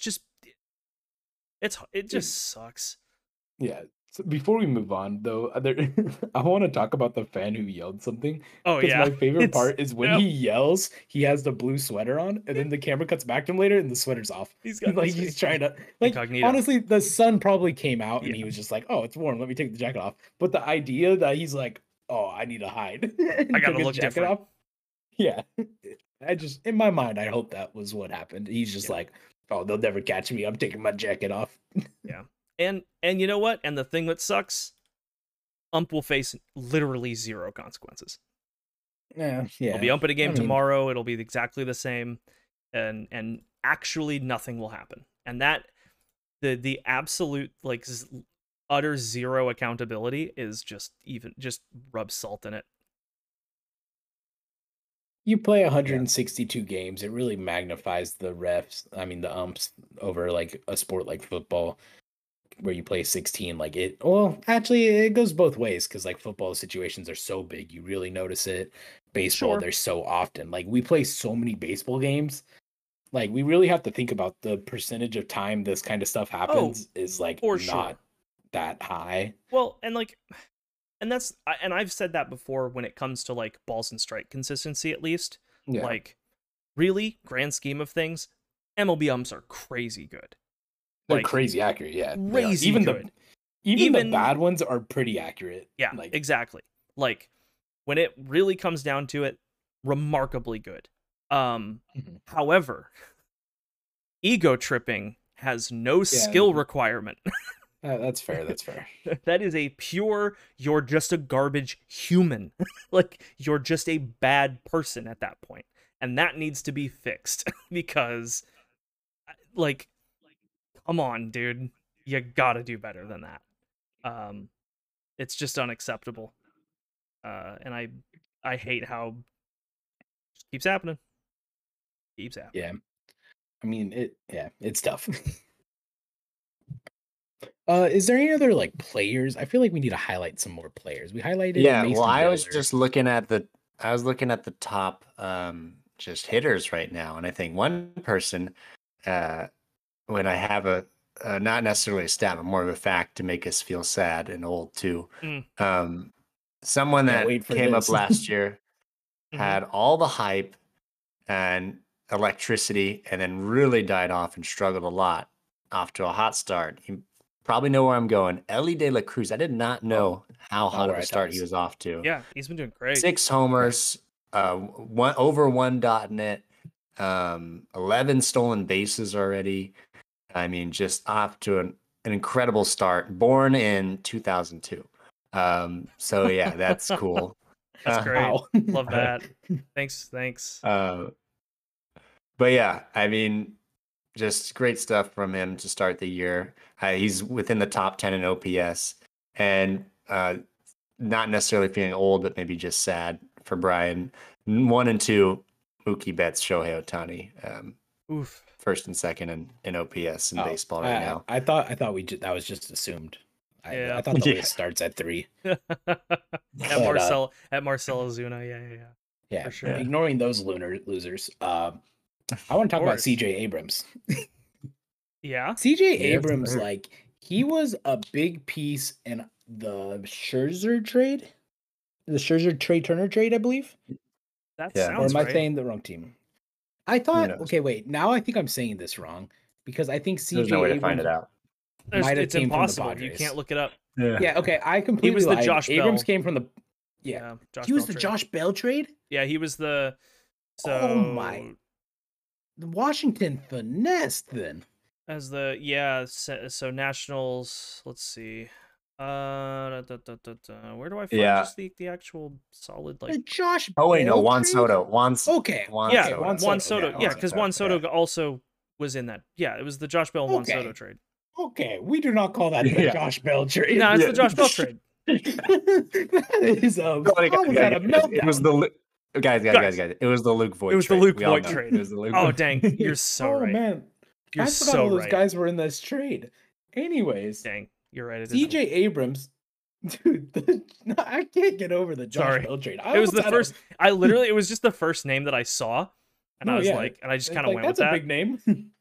D: just sucks.
C: Yeah. So before we move on, though, I want to talk about the fan who yelled something.
D: Oh yeah,
C: my favorite part is when he yells, he has the blue sweater on, and then the camera cuts back to him later, and the sweater's off. He's trying to incognito. Honestly, the sun probably came out, and he was just like, "Oh, it's warm. Let me take the jacket off." But the idea that he's like, "Oh, I need to hide.
D: I gotta look different." Off.
C: Yeah, in my mind, I hope that was what happened. He's just like, "Oh, they'll never catch me. I'm taking my jacket off."
D: Yeah. And you know what? And the thing that sucks, ump will face literally zero consequences.
C: Yeah.
D: He'll be umping a game tomorrow. It'll be exactly the same, and actually nothing will happen. And that the absolute, like, utter zero accountability is just rub salt in it.
C: You play 162 games, it really magnifies the umps over like a sport like football, where you play 16. Like, actually it goes both ways, because like football situations are so big, you really notice it. Baseball, they're so often. Like, we play so many baseball games, like, we really have to think about the percentage of time this kind of stuff happens is like not that high.
D: Well, and I've said that before when it comes to like balls and strike consistency, at least.
C: Yeah.
D: Like, really, grand scheme of things, MLB umps are crazy good.
C: They're crazy accurate, yeah.
D: Crazy good.
C: Even the bad ones are pretty accurate.
D: Yeah, like, exactly. Like, when it really comes down to it, remarkably good. However, ego tripping has no skill requirement.
C: That's fair.
D: That is a pure, you're just a garbage human. Like, you're just a bad person at that point. And that needs to be fixed, because, like, come on, dude. You gotta do better than that. It's just unacceptable. And I hate how it keeps happening.
C: Yeah. I mean, it's tough. Is there any other like players? I feel like we need to highlight some more players. We highlighted.
B: Yeah,
C: Mason
B: well, I
C: Miller.
B: was just looking at the top just hitters right now, and I think one person, when I have a not necessarily a stat, but more of a fact to make us feel sad and old too. Someone that came up last year, had all the hype and electricity, and then really died off and struggled a lot off to a hot start. You probably know where I'm going. Ellie De La Cruz. I did not know how hot of a start he was off to.
D: Yeah, he's been doing great.
B: 6 homers, over 1.net, 11 stolen bases already. I mean, just off to an incredible start. Born in 2002. So yeah, that's cool.
D: That's great. Love that. Thanks.
B: But yeah, I mean, just great stuff from him to start the year. He's within the top 10 in OPS, and not necessarily feeling old, but maybe just sad for Brian. 1 and 2, Mookie Betts, Shohei Ohtani,
D: Oof.
B: first and second in OPS in baseball right now.
C: I thought that was just assumed.
D: Yeah.
C: I thought the
B: Yeah.
C: list starts at 3.
D: at Marcel Ozuna, yeah.
C: Yeah,
D: For sure.
C: ignoring those losers. I want to talk about
D: course.
C: CJ Abrams.
D: Yeah.
C: CJ
B: Yes,
C: Abrams,
B: sir.
C: like, he was a big piece in the Scherzer trade. The Scherzer Turner trade, I believe.
D: That
B: Yeah.
C: Or
D: sounds
C: am I
D: right.
C: saying the wrong team? I thought,
B: knows?
C: okay, wait. Now I think I'm saying this wrong because I think CJ
B: There's no way to
C: Abrams
B: find it out.
C: might have
D: It's
C: came from the
D: impossible. You
C: Padres.
D: can't look it up.
C: Yeah, okay. I completely
D: was the
C: lied.
D: Josh
C: Abrams
D: Bell.
C: came from the
D: Josh
C: he was
D: Bell
C: the
D: trade.
C: Josh Bell trade?
D: Yeah, he was the. So
C: Oh my. The Washington finessed then.
D: as the so Nationals. Let's see. Where do I find
B: Yeah.
D: just the actual solid
C: The
D: like?
C: Josh
B: Oh wait, no,
C: Bell
B: Juan
C: trade?
B: Soto.
C: Okay.
B: Juan
D: Yeah,
B: Soto.
D: Juan Soto. Yeah, because Juan Soto
C: yeah.
D: also was in that. Yeah, it was the Josh Bell and Juan
C: Okay.
D: Soto trade.
C: Okay, we do not call that the
B: Yeah.
C: Josh Bell trade.
D: No, it's
B: Yeah.
D: the Josh Bell trade.
C: That is I almost had a
B: It was
C: meltdown.
B: the guys. It was the Luke Voigt.
D: It was the
B: trade.
D: Luke
B: We all
D: Voigt
B: know.
D: trade.
B: It was the Luke
D: Oh
B: Voigt.
D: dang, you're so
C: Oh
D: right.
C: man,
D: You're
C: I forgot
D: so
C: all those
D: right.
C: guys were in this trade. Anyways,
D: Dang, you're right. It is.
C: CJ Abrams, dude, I can't get over the Josh
D: Sorry.
C: Bell trade.
D: It was the first. I literally. It was just the first name that I saw, and
C: No,
D: I was
C: yeah.
D: like, and I just kind of went with
C: that's
D: that.
C: a big name.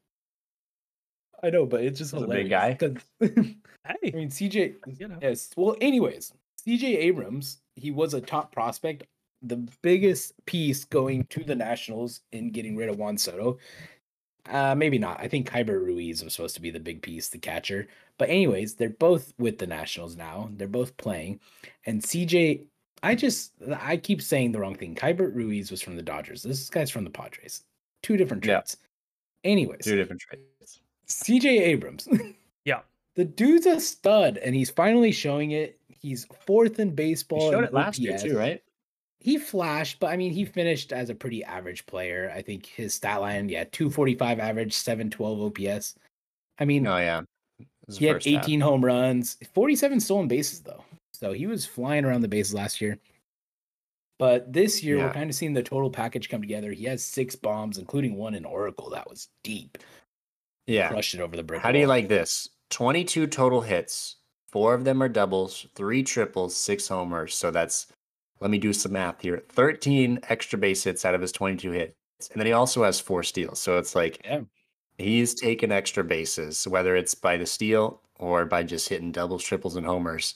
C: I know, but it's just
B: That's a
C: hilarious.
B: big guy.
C: 'cause- I
D: Hey,
C: mean, CJ.
D: you know.
C: Yes. Well, anyways, CJ Abrams, he was a top prospect, the biggest piece going to the Nationals in getting rid of Juan Soto. Maybe not. I think Kyber Ruiz was supposed to be the big piece, the catcher. But anyways, they're both with the Nationals now. They're both playing. And CJ, I keep saying the wrong thing. Kyber Ruiz was from the Dodgers. This guy's from the Padres. 2 different
B: Yeah.
C: trades. Anyways,
B: 2 different trades.
C: CJ Abrams.
D: Yeah.
C: The dude's a stud, and he's finally showing it. He's 4th in baseball.
B: He showed
C: in
B: it last year
C: OPS.
B: too, right?
C: He flashed, but I mean, he finished as a pretty average player. I think his stat line, 245 average, 712 OPS. I mean,
B: Oh yeah. This is
C: he
B: the
C: had
B: first half.
C: 18 home runs, 47 stolen bases, though. So he was flying around the bases last year. But this year,
B: Yeah.
C: we're kind of seeing the total package come together. He has 6 bombs, including one in Oracle that was deep.
B: Yeah.
C: Crushed it over the brick
B: How do you
C: wall.
B: like this? 22 total hits. 4 of them are doubles, 3 triples, 6 homers. So that's, let me do some math here. 13 extra base hits out of his 22 hits. And then he also has 4 steals. So it's like
C: Yeah.
B: he's taken extra bases, whether it's by the steal or by just hitting doubles, triples, and homers.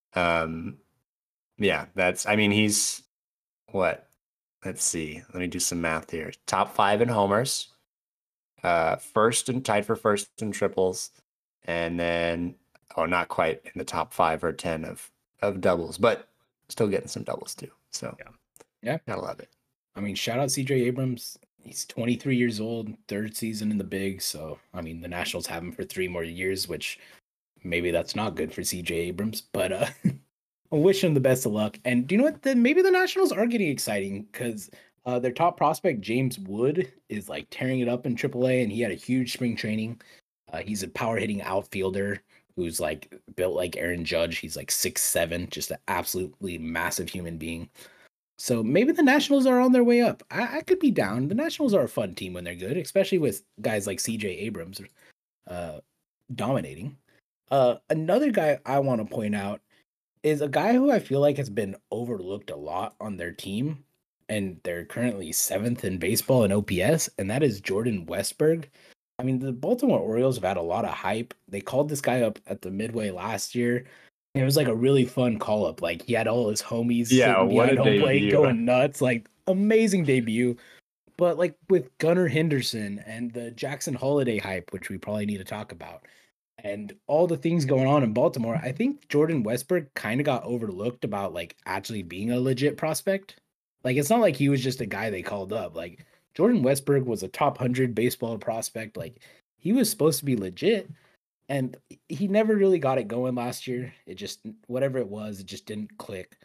B: Yeah, he's what? Let's see. Let me do some math here. Top 5 in homers. First and tied for first in triples. And then, not quite in the top 5 or 10 of doubles, but still getting some doubles too. So
C: Yeah.
B: gotta love it.
C: I mean, shout out CJ Abrams. He's 23 years old, 3rd season in the big. So, I mean, the Nationals have him for 3 more years, which maybe that's not good for CJ Abrams, but I wish him the best of luck. And do you know what? Maybe the Nationals are getting exciting because their top prospect, James Wood, is like tearing it up in AAA, and he had a huge spring training. He's a power hitting outfielder who's like built like Aaron Judge. He's like 6'7", just an absolutely massive human being. So maybe the Nationals are on their way up. I could be down. The Nationals are a fun team when they're good, especially with guys like CJ Abrams dominating. Another guy I want to point out is a guy who I feel like has been overlooked a lot on their team, and they're currently 7th in baseball in OPS, and that is Jordan Westburg. I mean, the Baltimore Orioles have had a lot of hype. They called this guy up at the Midway last year. It was like a really fun call up. Like he had all his homies sitting
B: what
C: behind
B: a
C: home plate
B: debut.
C: going nuts. Like amazing debut. But like with Gunnar Henderson and the Jackson Holiday hype, which we probably need to talk about, and all the things going on in Baltimore, I think Jordan Westburg kind of got overlooked about like actually being a legit prospect. Like it's not like he was just a guy they called up. Like Jordan Westburg was a top 100 baseball prospect. Like he was supposed to be legit, and he never really got it going last year. It just, whatever it was, it just didn't click.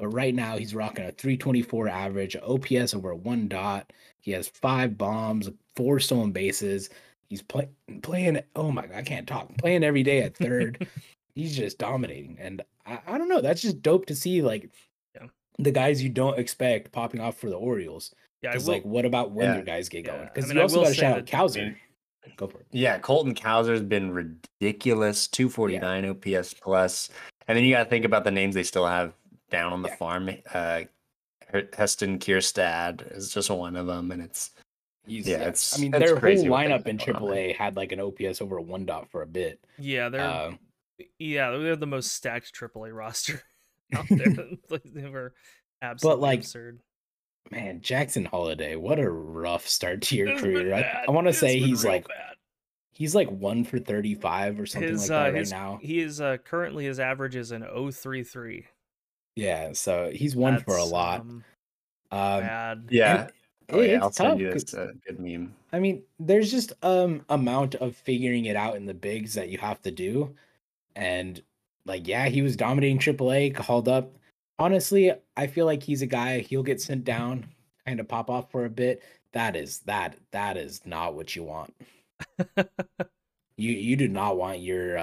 C: but right now he's rocking a 324 average, OPS over 1 dot. He has 5 bombs, 4 stolen bases. He's playing. Oh my God, I can't talk. Playing every day at third. He's just dominating, and I don't know. That's just dope to see. Like, the guys you don't expect popping off for the Orioles.
D: Yeah,
C: Because like, what about when your guys get going? Because you also got to shout out Cowser. Go for it.
B: Yeah, Colton Cowser's been ridiculous. 249 OPS plus, and then you got to think about the names they still have down on the farm. Heston Kierstad is just one of them, and it's
C: I mean, their whole lineup in AAA had like an OPS over 1 dot for a bit.
D: Yeah, they're the most stacked AAA roster out there. They were absolutely absurd.
C: Man, Jackson Holiday, what a rough start to your career. I want to say he's like
D: bad.
C: He's like 1 for 35 or something like that right now.
D: He is currently his average is an 0.33.
C: Yeah, so he's 1 for a lot.
D: Bad.
B: Yeah.
C: It's
B: I'll
C: tough.
B: send you this good meme.
C: I mean, there's just amount of figuring it out in the bigs that you have to do. And like, yeah, he was dominating AAA, called up. Honestly, I feel like he's a guy, he'll get sent down, kind of pop off for a bit. That is not what you want. You do not want your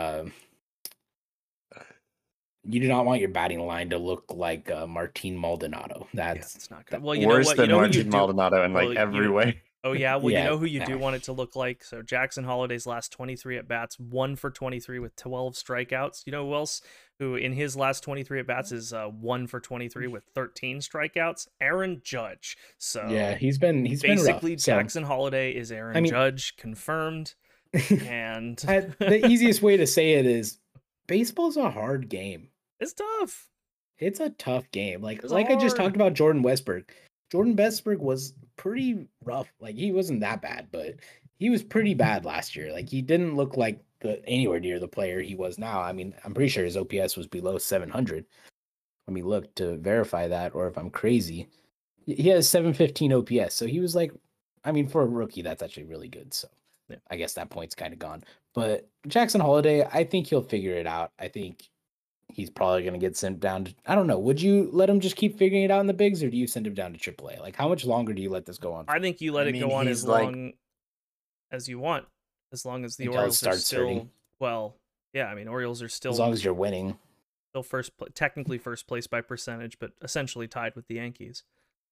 C: batting line to look like Martin Maldonado. It's
D: not good. Well,
B: worse than Martin Maldonado in like every way.
D: Oh yeah, well you know who you do want it to look like. So Jackson Holiday's last 23 at bats, 1 for 23 with 12 strikeouts. You know who else? Who in his last 23 at bats is 1 for 23 with 13 strikeouts? Aaron Judge. So
C: yeah, he's been
D: basically
C: rough,
D: Jackson Holiday is Aaron Judge confirmed. And
C: the easiest way to say it is baseball's a hard game.
D: It's tough.
C: It's a tough game. Like I just talked about Jordan Westburg. Jordan Westburg was pretty rough. Like, he wasn't that bad, but he was pretty bad last year. Like, he didn't look like anywhere near the player he was now. I mean, I'm pretty sure his OPS was below 700. Let me look to verify that, or if I'm crazy. He has 715 OPS, so he was like, I mean, for a rookie, that's actually really good. So yeah, I guess that point's kind of gone. But Jackson Holiday, I think he'll figure it out. I think he's probably going to get sent down to, I don't know. Would you let him just keep figuring it out in the bigs, or do you send him down to AAA? Like, how much longer do you let this go on for?
D: I think you let it go on as long as you want, as long as the Orioles are still hurting. Well, yeah, I mean, Orioles are still,
C: as long as you're winning,
D: still technically first place by percentage, but essentially tied with the Yankees.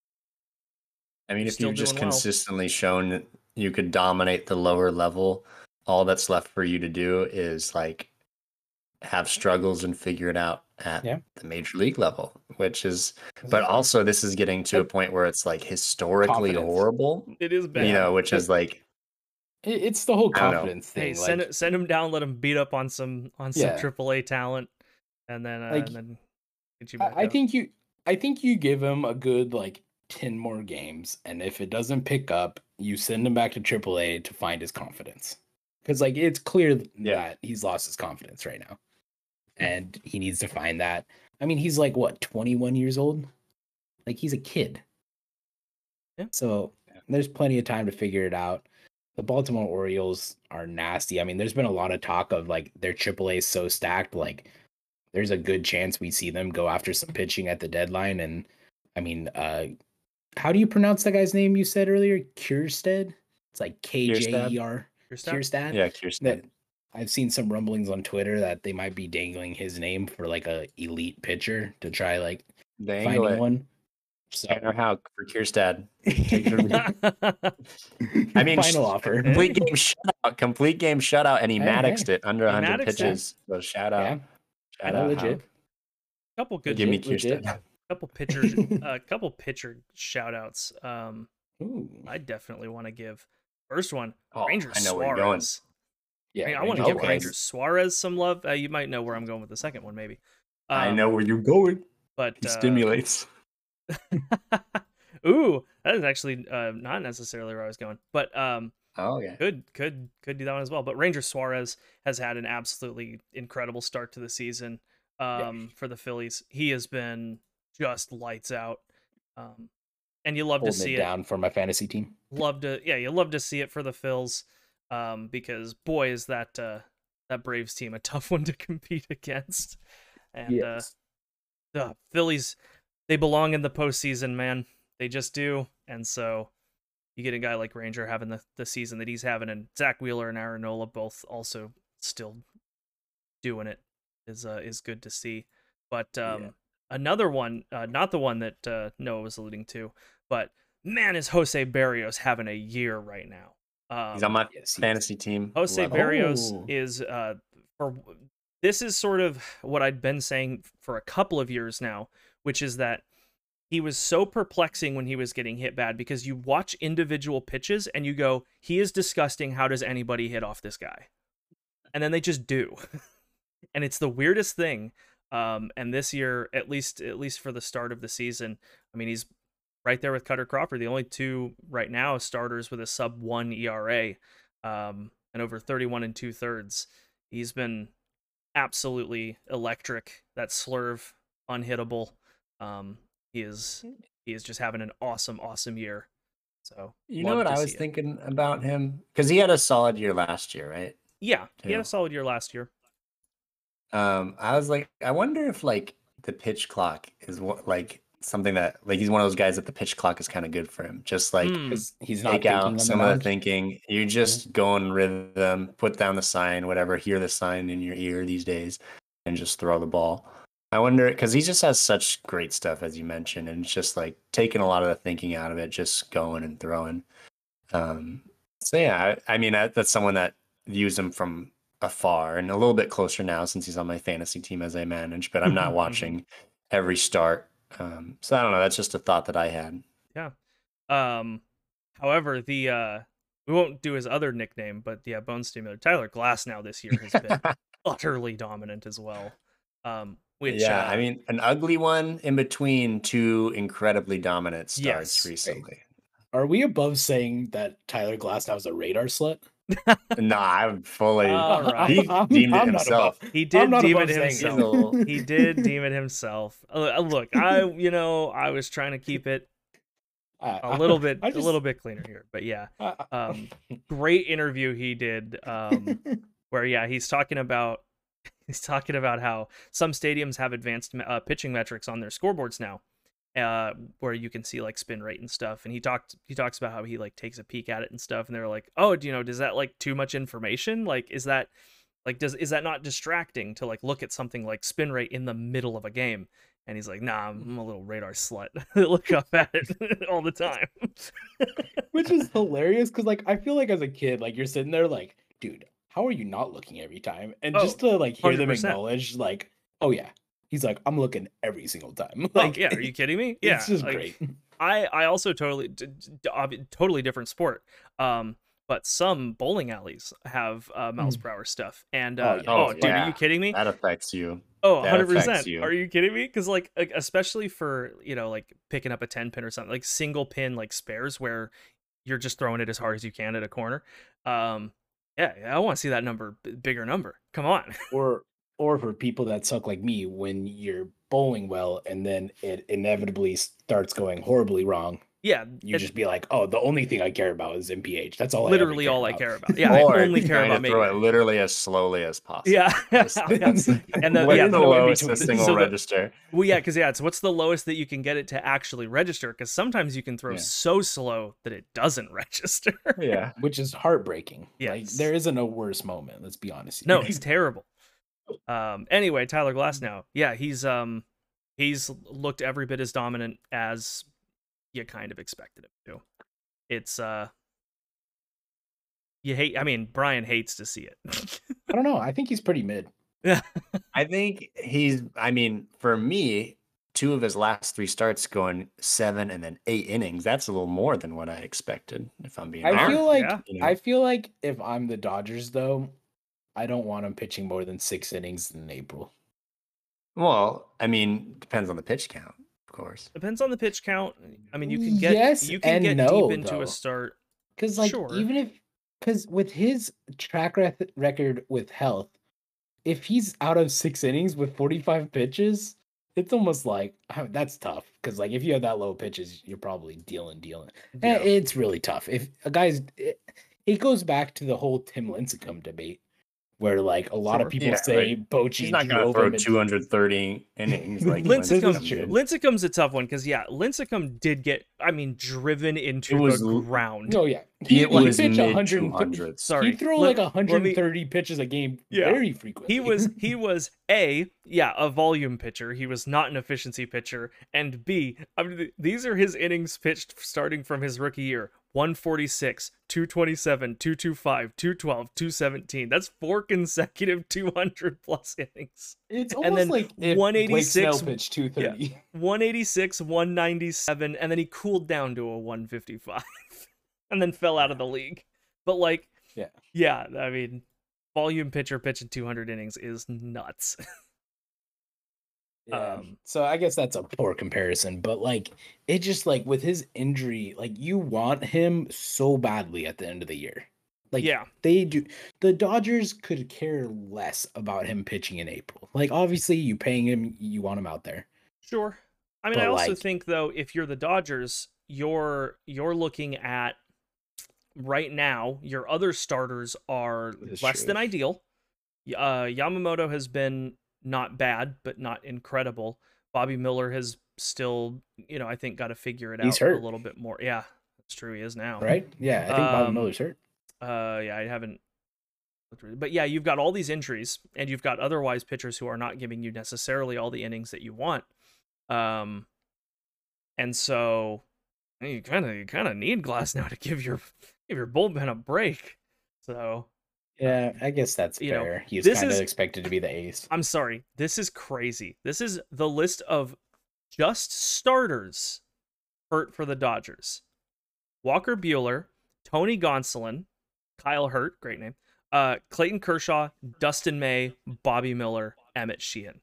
B: I mean, if you've just consistently shown that you could dominate the lower level, all that's left for you to do is like have struggles and figure it out at the major league level, which is, but also this is getting to a point where it's like historically horrible.
D: It is bad,
B: which is like,
C: it's the whole confidence thing.
D: Hey, send him down, let him beat up on some AAA talent, and then get you back up.
C: I think you give him a good 10 more games, and if it doesn't pick up, you send him back to AAA to find his confidence, because it's clear that he's lost his confidence right now. And he needs to find that. I mean, he's 21 years old? Like, he's a kid.
D: Yeah.
C: So there's plenty of time to figure it out. The Baltimore Orioles are nasty. I mean, there's been a lot of talk of their AAA is so stacked. There's a good chance we see them go after some pitching at the deadline. And I mean, how do you pronounce that guy's name you said earlier? Kjerstad? It's like Kjer. Kjerstad?
B: Yeah, Kjerstad.
C: I've seen some rumblings on Twitter that they might be dangling his name for a elite pitcher to try finding one. So
B: I know how for Kjerstad. I mean,
C: final offer.
B: Complete game shutout, and he Maddoxed it under 100 pitches. So shout out.
C: Shout out. Legit.
D: Couple good.
B: Give me Kjerstad.
D: Couple pitcher shout outs. I definitely want to give first one. Ranger Suarez.
B: Where you're going.
D: Yeah, I want to give Ranger Suarez some love. You might know where I'm going with the second one, maybe.
B: I know where you're going,
D: but
B: he stimulates.
D: Ooh, that is actually not necessarily where I was going, but could do that one as well. But Ranger Suarez has had an absolutely incredible start to the season for the Phillies. He has been just lights out, and you love to see it
C: down for my fantasy team.
D: You love to see it for the Phils. Because boy, is that Braves team a tough one to compete against, and the Phillies they belong in the postseason, man. They just do. And so you get a guy like Ranger having the season that he's having, and Zach Wheeler and Aaron Nola both also still doing it is good to see. But another one, not the one that Noah was alluding to, but man, is Jose Barrios having a year right now.
B: He's on my fantasy team.
D: Jose Barrios is this is sort of what I'd been saying for a couple of years now, which is that he was so perplexing when he was getting hit bad, because you watch individual pitches and you go, he is disgusting. How does anybody hit off this guy? And then they just do. And it's the weirdest thing. And this year, at least for the start of the season, I mean, he's right there with Cutter Crawford, the only two right now starters with a sub-1 ERA, and over 31 2/3. He's been absolutely electric. That slurve, unhittable. He is just having an awesome year. So
B: you know what I was thinking about him, because he had a solid year last year, right?
D: Yeah, he had a solid year last year.
B: I was like, I wonder if like the pitch clock is what like something that like he's one of those guys that the pitch clock is kind of good for him. Just like
C: he's not
B: take out some of the thinking. You just go in rhythm, put down the sign, whatever. Hear the sign in your ear these days, and just throw the ball. I wonder, because he just has such great stuff, as you mentioned, and it's just like taking a lot of the thinking out of it, just going and throwing. So yeah, I mean that's someone that views him from afar and a little bit closer now since he's on my fantasy team as I manage, but I'm not watching every start. So I don't know. That's just a thought that I had.
D: Yeah. However, we won't do his other nickname, but the bone stimulator Tyler Glasnow this year has been utterly dominant as well. Which
B: I mean, an ugly one in between two incredibly dominant starts recently.
C: Are we above saying that Tyler Glasnow is a radar slut?
B: No, I'm fully.
D: Right.
B: He deemed it himself.
D: He did deem it himself. He did deem it himself. Look, I was trying to keep it a little bit cleaner here, but yeah, great interview he did, where he's talking about how some stadiums have advanced pitching metrics on their scoreboards now. Where you can see like spin rate and stuff, and he talks about how he like takes a peek at it and stuff, and they're like, oh, does that like too much information? Like, is that not distracting to like look at something like spin rate in the middle of a game? And he's like, nah, I'm a little radar slut. Look up at it all the time.
C: Which is hilarious, because like I feel like as a kid, like you're sitting there like, dude, how are you not looking every time? And just to like hear 100%. Them acknowledge like, oh yeah. He's like, I'm looking every single time. Like,
D: yeah, are you kidding me? Yeah,
C: it's just
D: like,
C: great.
D: I also totally different sport. But some bowling alleys have miles per hour stuff, and dude, are you kidding me?
B: That affects you.
D: Oh, 100%. Are you kidding me? Because like especially for like picking up a 10 pin or something, like single pin like spares where you're just throwing it as hard as you can at a corner. Yeah, I want to see that bigger number. Come on.
C: Or for people that suck like me, when you're bowling well and then it inevitably starts going horribly wrong.
D: Yeah,
C: you just be like, oh, the only thing I care about is MPH. That's all.
D: Literally all I care about. Yeah, I only care about
B: throw it literally as slowly as possible.
D: Yeah, and
B: the lowest single register.
D: Well, yeah, because it's what's the lowest that you can get it to actually register? Because sometimes you can throw so slow that it doesn't register.
B: Yeah,
C: which is heartbreaking.
D: Yeah,
C: like, there isn't a worse moment. Let's be honest.
D: No, it's terrible. Anyway, Tyler Glasnow, he's looked every bit as dominant as you kind of expected him to. It's Brian hates to see it.
C: I don't know. I think he's pretty mid.
D: Yeah.
B: I think for me, 2 of his last 3 starts going 7 and then 8 innings. That's a little more than what I expected, if I'm being honest.
C: I feel like if I'm the Dodgers though, I don't want him pitching more than 6 innings in April.
B: Well, I mean, depends on the pitch count, of course.
D: Depends on the pitch count. I mean, you can get deep into a start.
C: Because because with his track record with health, if he's out of 6 innings with 45 pitches, it's almost like that's tough. Because like if you have that low pitches, you're probably dealing. Yeah. It's really tough. If a guy's, it goes back to the whole Tim Lincecum debate. where like a lot of people
B: Yeah,
C: say Bochy
B: He's not going to
C: drove
B: throw
C: him into-
B: 230 innings like
C: Lincecum-
B: Lincecum
C: This is true.
B: did.
D: Lincecum's a tough one because Lincecum did get, driven into
B: It was
D: the ground.
C: No, yeah,
B: It was
C: pitched
B: mid
C: 130
B: 200s.
D: Sorry,
C: He'd throw
D: let-
C: like
D: let me-
C: 130 pitches a game very frequently.
D: He was a volume pitcher. He was not an efficiency pitcher. And B, these are his innings pitched starting from his rookie year: 146, 227, 225, 212, 217. That's 4 consecutive 200 plus innings.
C: It's
D: and
C: almost
D: then
C: like if
D: 186
C: Blake Snell pitched 230.
D: 186, 197, and then he cooled down to a 155 and then fell out of the league. But like, yeah, I mean, volume pitcher pitching 200 innings is nuts.
C: So I guess that's a poor comparison, but like it just like with his injury, like you want him so badly at the end of the year. Like they do. The Dodgers could care less about him pitching in April. Like obviously you paying him, you want him out there.
D: Sure. I mean,
C: But
D: I also
C: like-
D: think though, if you're the Dodgers, you're looking at right now, your other starters are
C: That's
D: less
C: true.
D: than ideal. Yamamoto has been not bad, but not incredible. Bobby Miller has still, I think got to figure it
C: He's
D: out
C: hurt.
D: a little bit more. Yeah, that's true. He is now.
C: Right? Yeah, I think Bobby
D: Um,
C: Miller's hurt.
D: I haven't. But yeah, you've got all these injuries, and you've got otherwise pitchers who are not giving you necessarily all the innings that you want. And so you kind of need Glass now to give your bullpen a break. So
C: Yeah, I guess that's
D: you know,
C: fair. He was
D: this
C: kind of
D: is-
C: expected to be the ace.
D: I'm sorry, this is crazy. This is the list of just starters hurt for the Dodgers: Walker Buehler, Tony Gonsolin, Kyle Hurt, great name, Clayton Kershaw, Dustin May, Bobby Miller, Emmett Sheehan.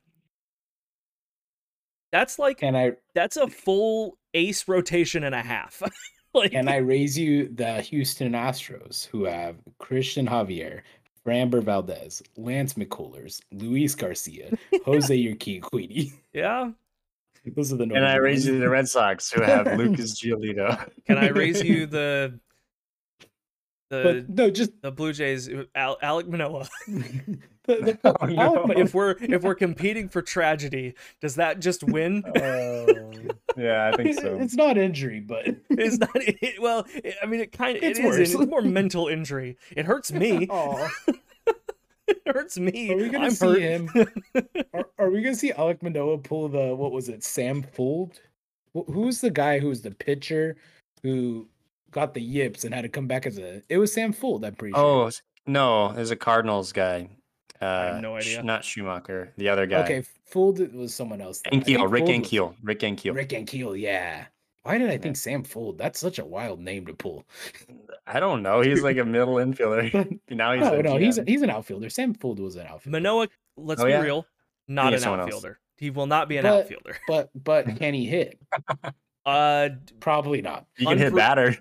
D: That's like that's a full ace rotation and a half. Like,
C: Can I raise you the Houston Astros, who have Christian Javier, Framber Valdez, Lance McCullers, Luis Garcia, Jose Urquidy.
D: yeah.
C: Those are the
B: And I
C: notable
B: raise you
C: ones.
B: the Red Sox, who have Lucas Giolito.
D: Can I raise you the
C: But no, just
D: the Blue Jays, Alec Manoah?
C: the
B: Oh, no.
D: If we're competing for tragedy, does that just win?
B: Yeah, I think so.
C: It's not injury, but
D: It's not. Well, I mean, it kind of.
C: It's
D: It is.
C: worse.
D: It's more mental injury. It hurts me.
C: Aw.
D: It hurts me.
C: Are we gonna
D: I'm
C: see
D: hurt.
C: him? Are we gonna see Alec Manoah pull the what was it? Sam Fuld? Who's the guy who's the pitcher who got the yips and had to come back as a? It was Sam Fuld, I'm pretty sure.
B: Oh, no, there's a Cardinals guy.
D: have no idea.
B: Not Schumacher, the other guy.
C: Okay, Fuld was someone else. then. I think
B: Ankiel, Rick
C: Fuld was-
B: Ankiel. Rick Ankiel.
C: Rick Ankiel, yeah. Why did I think Sam Fuld? That's such a wild name to pull.
B: I don't know. He's like a middle infielder. Now he's
C: No,
B: a
C: he's
B: GM.
C: an outfielder. Sam Fuld was an outfielder.
D: Manoah. Let's
B: Oh,
D: be
B: yeah?
D: real. Not
B: Yeah,
D: an
B: someone else.
D: outfielder. He will not be an
C: But-
D: outfielder.
C: But can he hit? Probably not.
B: He can hit
D: unpro-
B: batter.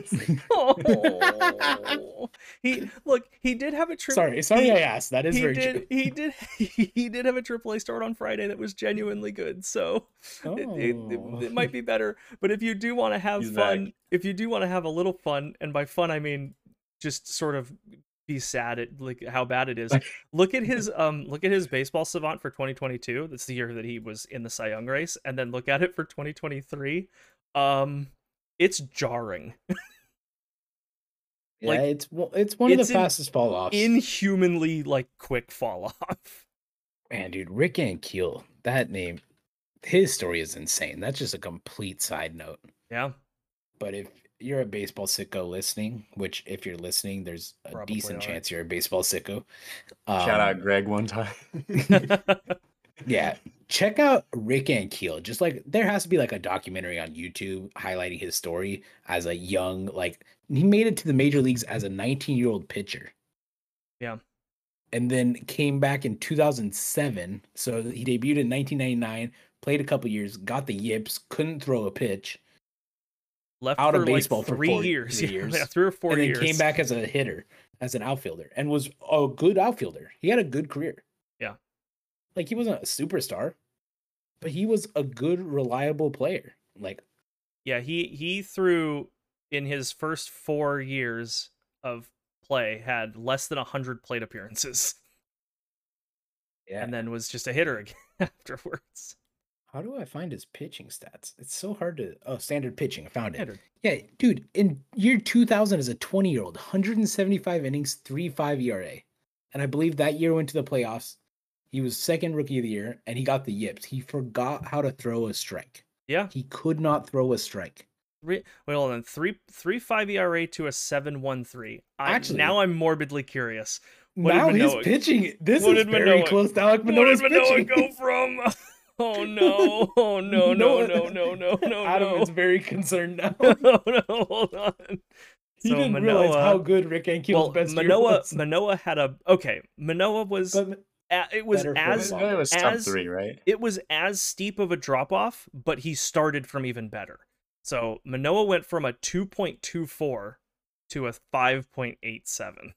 D: Oh. He did have a trip.
C: Sorry, I asked. That is
D: he
C: very
D: did.
C: true.
D: He did have a AAA start on Friday that was genuinely good. So it might be better. But if you do want to have
B: He's
D: fun,
B: back.
D: if you do want to have a little fun, and by fun I mean just sort of be sad at like how bad it is. Look at his baseball savant for 2022. That's the year that he was in the Cy Young race, and then look at it for 2023. It's jarring.
C: Yeah,
D: like,
C: it's one of the
D: it's
C: fastest fall offs.
D: Inhumanly like quick fall off.
C: Man, dude, Rick Ankiel, that name, his story is insane. That's just a complete side note.
D: Yeah.
C: But if you're a baseball sicko listening, which if you're listening, there's a
D: Probably
C: decent
D: are.
C: chance you're a baseball sicko.
B: Shout out Greg one time.
C: Yeah, check out Rick Ankiel. Just like there has to be like a documentary on YouTube highlighting his story as a young, like he made it to the major leagues as a 19-year-old pitcher.
D: Yeah.
C: And then came back in 2007. So he debuted in 1999, played a couple years, got the yips, couldn't throw a pitch,
D: Left
C: out
D: for
C: of baseball
D: like
C: for
D: 3 years.
C: 3 years.
D: Yeah, 3 or 4
C: and then
D: years.
C: came back as a hitter, as an outfielder, and was a good outfielder. He had a good career.
D: Yeah.
C: Like he wasn't a superstar, but he was a good, reliable player. Like,
D: Yeah, he threw in his first 4 years of play had less than 100 plate appearances,
C: Yeah.
D: and then was just a hitter again afterwards.
C: How do I find his pitching stats? It's so hard to. Oh, standard pitching. I found it.
D: Standard.
C: Yeah, dude. In year 2000, as a 20-year-old, 175 innings, 3.5 ERA, and I believe that year went to the playoffs. He was second rookie of the year, and he got the yips. He forgot how to throw a strike.
D: Yeah.
C: He could not throw a strike.
D: Well, then 3.5 ERA to a 7.13.
C: Actually,
D: now I'm morbidly curious. What
C: now
D: did
C: his
D: Manoah-
C: pitching. This
D: what
C: is
D: did
C: very
D: Manoah-
C: close to Alek
D: Where
C: Manoah's
D: did Manoah
C: pitching.
D: go from? Oh no! Oh no! No! No! No! No! No!
C: Adam
D: no!
C: is very concerned now.
D: Oh no! Hold on.
C: He
D: So
C: didn't realize
D: Manoah-
C: how good Rick Ankiel's best year was.
D: Manoah had a Manoah was
C: But
D: it was
C: better for
D: as
C: a
B: It was top
D: as-
B: 3, right?
D: it was as steep of a drop off, but he started from even better. So Manoah went from a 2.24 to a 5.87.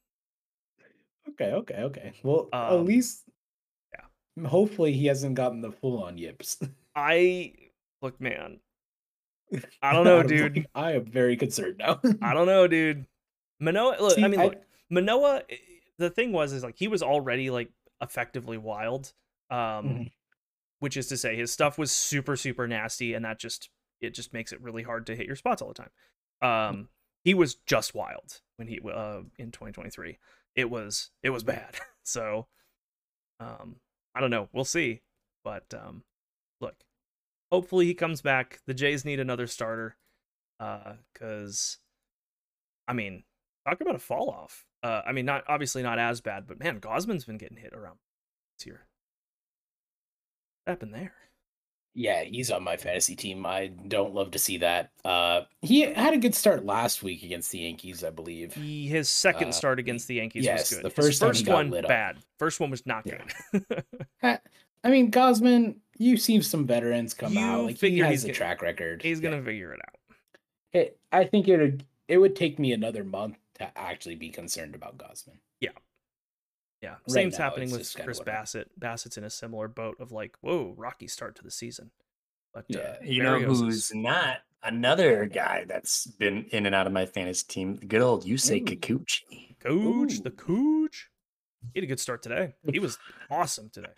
C: Okay. Well, at least, hopefully he hasn't gotten the full on yips.
D: Look, man. I don't know,
C: Adam's
D: dude.
C: like, I am very concerned now.
D: I don't know, dude. Manoah, look,
C: See,
D: look, Manoah, the thing is like he was already like effectively wild.
C: Mhm.
D: Which is to say his stuff was super, super nasty, and it just makes it really hard to hit your spots all the time. He was just wild when he in 2023. It was bad. So I don't know. We'll see. But look, hopefully he comes back. The Jays need another starter. Because I mean, talk about a fall off. I mean, not as bad, but man, Gausman's been getting hit around this year. What happened there?
C: Yeah, he's on my fantasy team. I don't love to see that. He had a good start last week against the Yankees, I believe.
D: His second start against the Yankees
C: yes,
D: was good.
C: the first time he got
D: one
C: lit up.
D: bad. First one was not
C: Yeah.
D: good.
C: I mean, Gausman, you've seen some veterans come
D: You
C: out. Like, he
D: figure
C: has
D: he's
C: a
D: gonna-
C: track record.
D: He's
C: Yeah.
D: gonna figure it out.
C: I think it would take me another month to actually be concerned about Gausman.
D: Yeah,
C: Right
D: same's
C: now,
D: happening
C: it's
D: with
C: just kinda
D: Chris
C: whatever.
D: Bassett. Bassett's in a similar boat of like, whoa, rocky start to the season. But
C: Yeah,
B: You know
D: Barrios
B: who's not another guy that's been in and out of my fantasy team? The good old Yusei
C: Ooh.
B: Kikuchi.
D: Cooch, the
C: Ooh.
D: Cooch. He had a good start today. He was awesome today.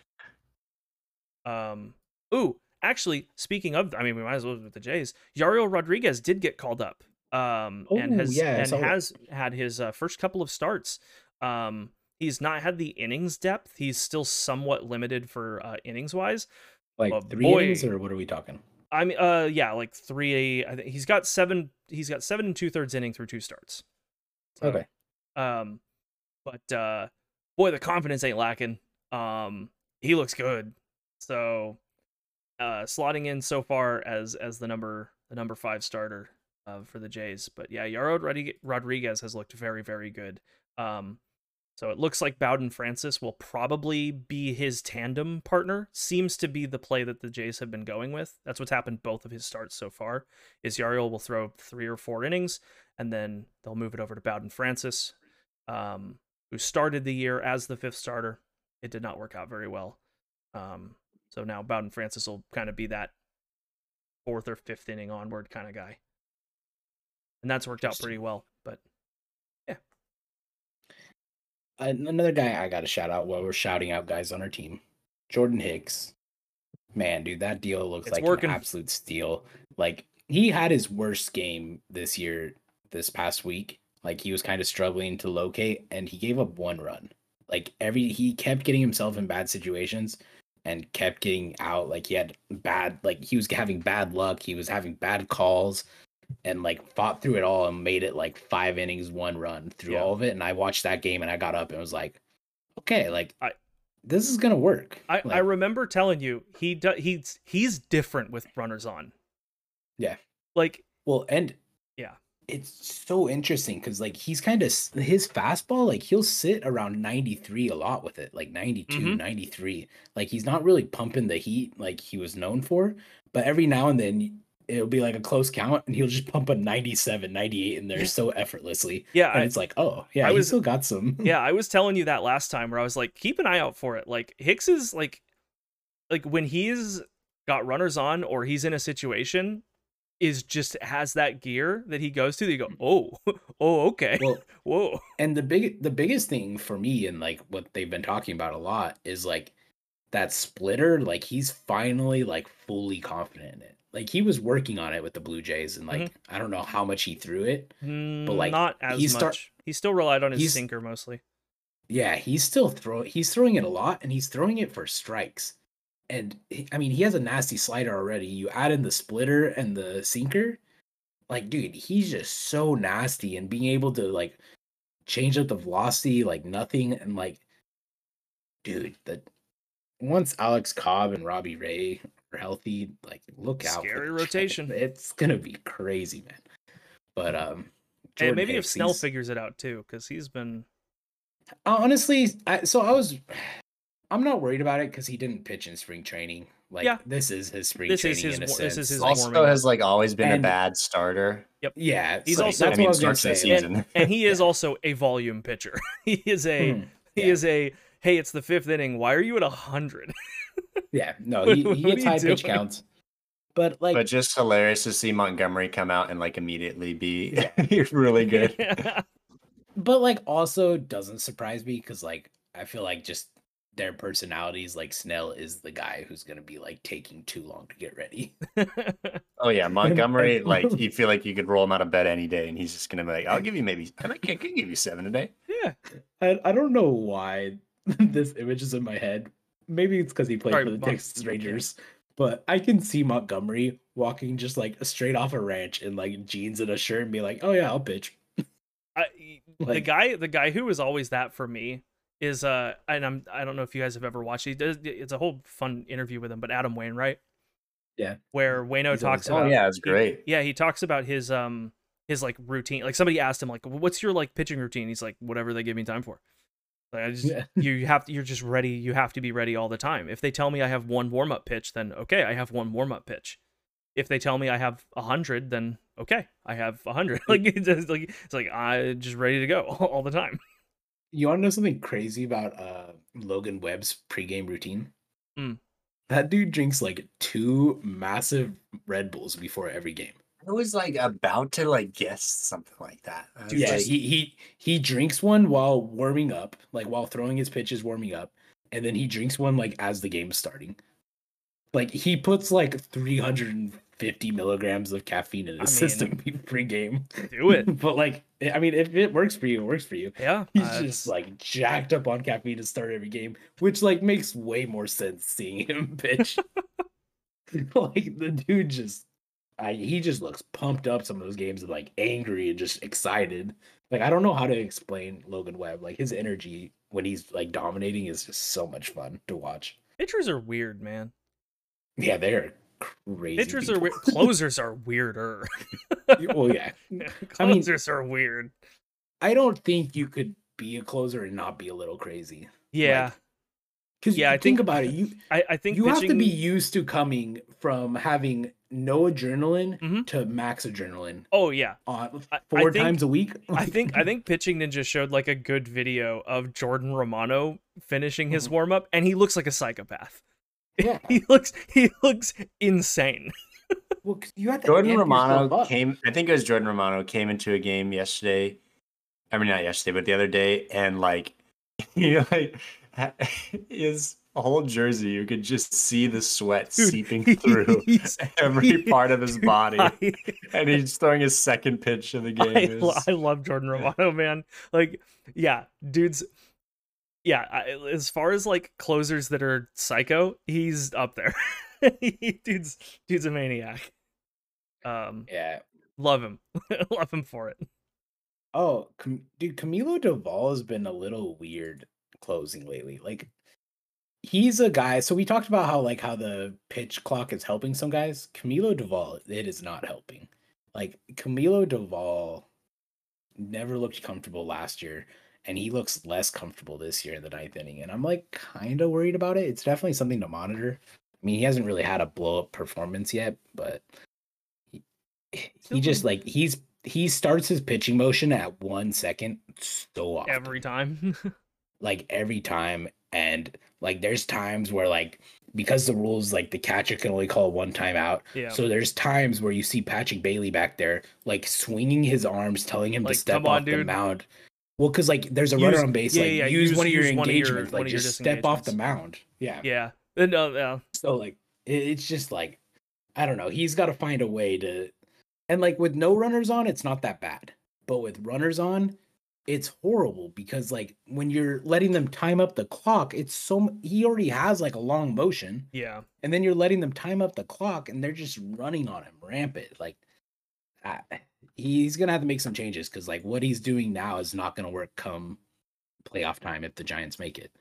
D: Actually, speaking of, I mean, we might as well with the Jays. Yariel Rodriguez did get called up. And has had his first couple of starts. He's not had the innings depth. He's still somewhat limited for innings wise.
C: Like
D: But
C: 3
D: boy-
C: innings, or what are we talking?
D: I mean, yeah, like 3. I think he's got 7. He's got 7 2/3 inning through 2 starts. So,
C: Okay.
D: But boy, the confidence ain't lacking. He looks good. So, slotting in so far as the number 5 starter for the Jays. But yeah, Yaro Rodriguez has looked very, very good. So it looks like Bowden Francis will probably be his tandem partner. Seems to be the play that the Jays have been going with. That's what's happened both of his starts so far. Is Yariel will throw 3 or 4 innings, and then they'll move it over to Bowden Francis, who started the year as the 5th starter. It did not work out very well. So now Bowden Francis will kind of be that 4th or 5th inning onward kind of guy. And that's worked out pretty well. But
C: Another guy I got to shout out while we're shouting out guys on our team, Jordan Hicks. Man, dude, that deal looks
D: It's
C: like
D: working.
C: an absolute steal. Like, he had his worst game this past week. Like, he was kind of struggling to locate, and he gave up 1 run. Like, he kept getting himself in bad situations and kept getting out. Like, he was having bad luck. He was having bad calls, and like fought through it all and made it like 5 innings, 1 run through all of it. And I watched that game and I got up and was like, okay, like this is gonna work.
D: I remember telling you he's different with runners on.
C: Yeah.
D: Like,
C: well, and
D: yeah,
C: it's so interesting because like he's kind of his fastball, like he'll sit around 93 a lot with it, like 92,
D: Mhm.
C: 93. Like he's not really pumping the heat like he was known for, but every now and then it'll be like a close count and he'll just pump a 97, 98 in there so effortlessly.
D: Yeah,
C: And it's like, oh, yeah,
D: I
C: he still got some.
D: yeah, I was telling you that last time where I was like, keep an eye out for it. Like Hicks is like when he's got runners on or he's in a situation, is just has that gear that he goes to. That you go, Oh, okay.
C: Well,
D: Whoa.
C: and the biggest thing for me, and like what they've been talking about a lot, is like that splitter. Like he's finally like fully confident in it. Like he was working on it with the Blue Jays, and like I don't know how much he threw it, but like
D: Not as much. He still relied on his sinker mostly.
C: Yeah, he's throwing it a lot, and he's throwing it for strikes. And I mean, he has a nasty slider already. You add in the splitter and the sinker, like, dude, he's just so nasty. And being able to like change up the velocity like nothing, and like, dude, that once Alex Cobb and Robbie Ray are healthy, like, look out!
D: Scary rotation.
C: It's gonna be crazy, man. But
D: and maybe if Snell figures it out too, because he's been
C: honestly. I'm not worried about it because he didn't pitch in spring training. Like, this is his spring training in a sense.
B: This is his also has like always been a bad starter.
D: Yep.
C: Yeah,
D: he's also.
C: That's what I was gonna say.
D: And he is also a volume pitcher. He is a. Hey, it's the 5th inning. Why are you at 100?
C: Yeah, no, he gets high pitch counts. But
B: just hilarious to see Montgomery come out and like immediately be really good.
C: But like also doesn't surprise me because like I feel like just their personalities, like Snell is the guy who's gonna be like taking too long to get ready.
B: Oh yeah, Montgomery, like you feel like you could roll him out of bed any day, and he's just gonna be like, "I'll give you I can give you 7 today."
D: Yeah,
C: I don't know why this image is in my head. Maybe it's because he played for the Texas Rangers, but I can see Montgomery walking just like straight off a ranch in like jeans and a shirt and be like, "Oh yeah, I'll pitch."
D: The guy who was always that for me is and I don't know if you guys have ever watched it. It's a whole fun interview with him, but Adam Wainwright.
C: Yeah.
D: Where Waino talks about
B: it's great.
D: He talks about his like routine. Like somebody asked him like, "What's your like pitching routine?" He's like, "Whatever they give me time for." Like you're just ready. You have to be ready all the time. If they tell me I have one warm-up pitch, then okay, I have one warm-up pitch. If they tell me I have 100, then okay, I have 100. Like it's like I'm just ready to go all the time.
C: You want to know something crazy about Logan Webb's pregame routine? That dude drinks like 2 massive Red Bulls before every game.
B: I was like about to like guess something like that.
C: Yeah, he drinks one while warming up, like while throwing his pitches, warming up, and then he drinks one like as the game's starting. Like he puts like 350 milligrams of caffeine in his system pre-game.
D: Do it.
C: But like, I mean, if it works for you, it works for you.
D: Yeah.
C: He's just like jacked up on caffeine to start every game, which like makes way more sense seeing him pitch. Like the dude he just looks pumped up some of those games and like angry and just excited. Like I don't know how to explain Logan Webb. Like his energy when he's like dominating is just so much fun to watch.
D: Pitchers are weird, man.
C: Yeah, they're crazy.
D: Pitchers are weird. Closers are weirder.
C: Well, yeah.
D: Closers are weird.
C: I don't think you could be a closer and not be a little crazy.
D: Yeah.
C: Because I think about it,
D: I think
C: you have to be used to coming from having no adrenaline to max adrenaline.
D: Oh yeah,
C: four times a week.
D: I think Pitching Ninja showed like a good video of Jordan Romano finishing his warm up, and he looks like a psychopath.
C: Yeah,
D: he looks insane.
C: Well, you have to
B: Jordan Romano came. I think it was Jordan Romano came into a game yesterday. I mean, not yesterday, but the other day, and like, like his whole jersey, you could just see the sweat seeping through every part of his body, and he's throwing his second pitch of the game.
D: I love Jordan Romano, man. Like, yeah, dudes. Yeah, as far as like closers that are psycho, he's up there. dude's a maniac.
C: Yeah,
D: love him. Love him for it.
C: Oh, dude, Camilo Doval has been a little weird closing lately. Like, he's a guy. So we talked about how the pitch clock is helping some guys. Camilo Doval, it is not helping. Like, Camilo Doval never looked comfortable last year, and he looks less comfortable this year in the 9th inning. And I'm like kind of worried about it. It's definitely something to monitor. I mean, he hasn't really had a blow up performance yet, but he just like he starts his pitching motion at 1 second so often.
D: Every time.
C: Like every time. And like there's times where like because the rules like the catcher can only call one timeout.
D: Yeah.
C: So there's times where you see Patrick Bailey back there like swinging his arms, telling him to
D: Like,
C: step
D: come on,
C: off the
D: dude.
C: mound. Well, because like there's a runner on base, like use one of your engagements, like just step off the mound. Yeah.
D: Yeah. Yeah.
C: So like it's just like I don't know. He's got to find a way to, and like with no runners on, it's not that bad. But with runners on, it's horrible because like when you're letting them time up the clock, he already has like a long motion.
D: Yeah.
C: And then you're letting them time up the clock and they're just running on him rampant. Like he's going to have to make some changes because like what he's doing now is not going to work come playoff time if the Giants make it.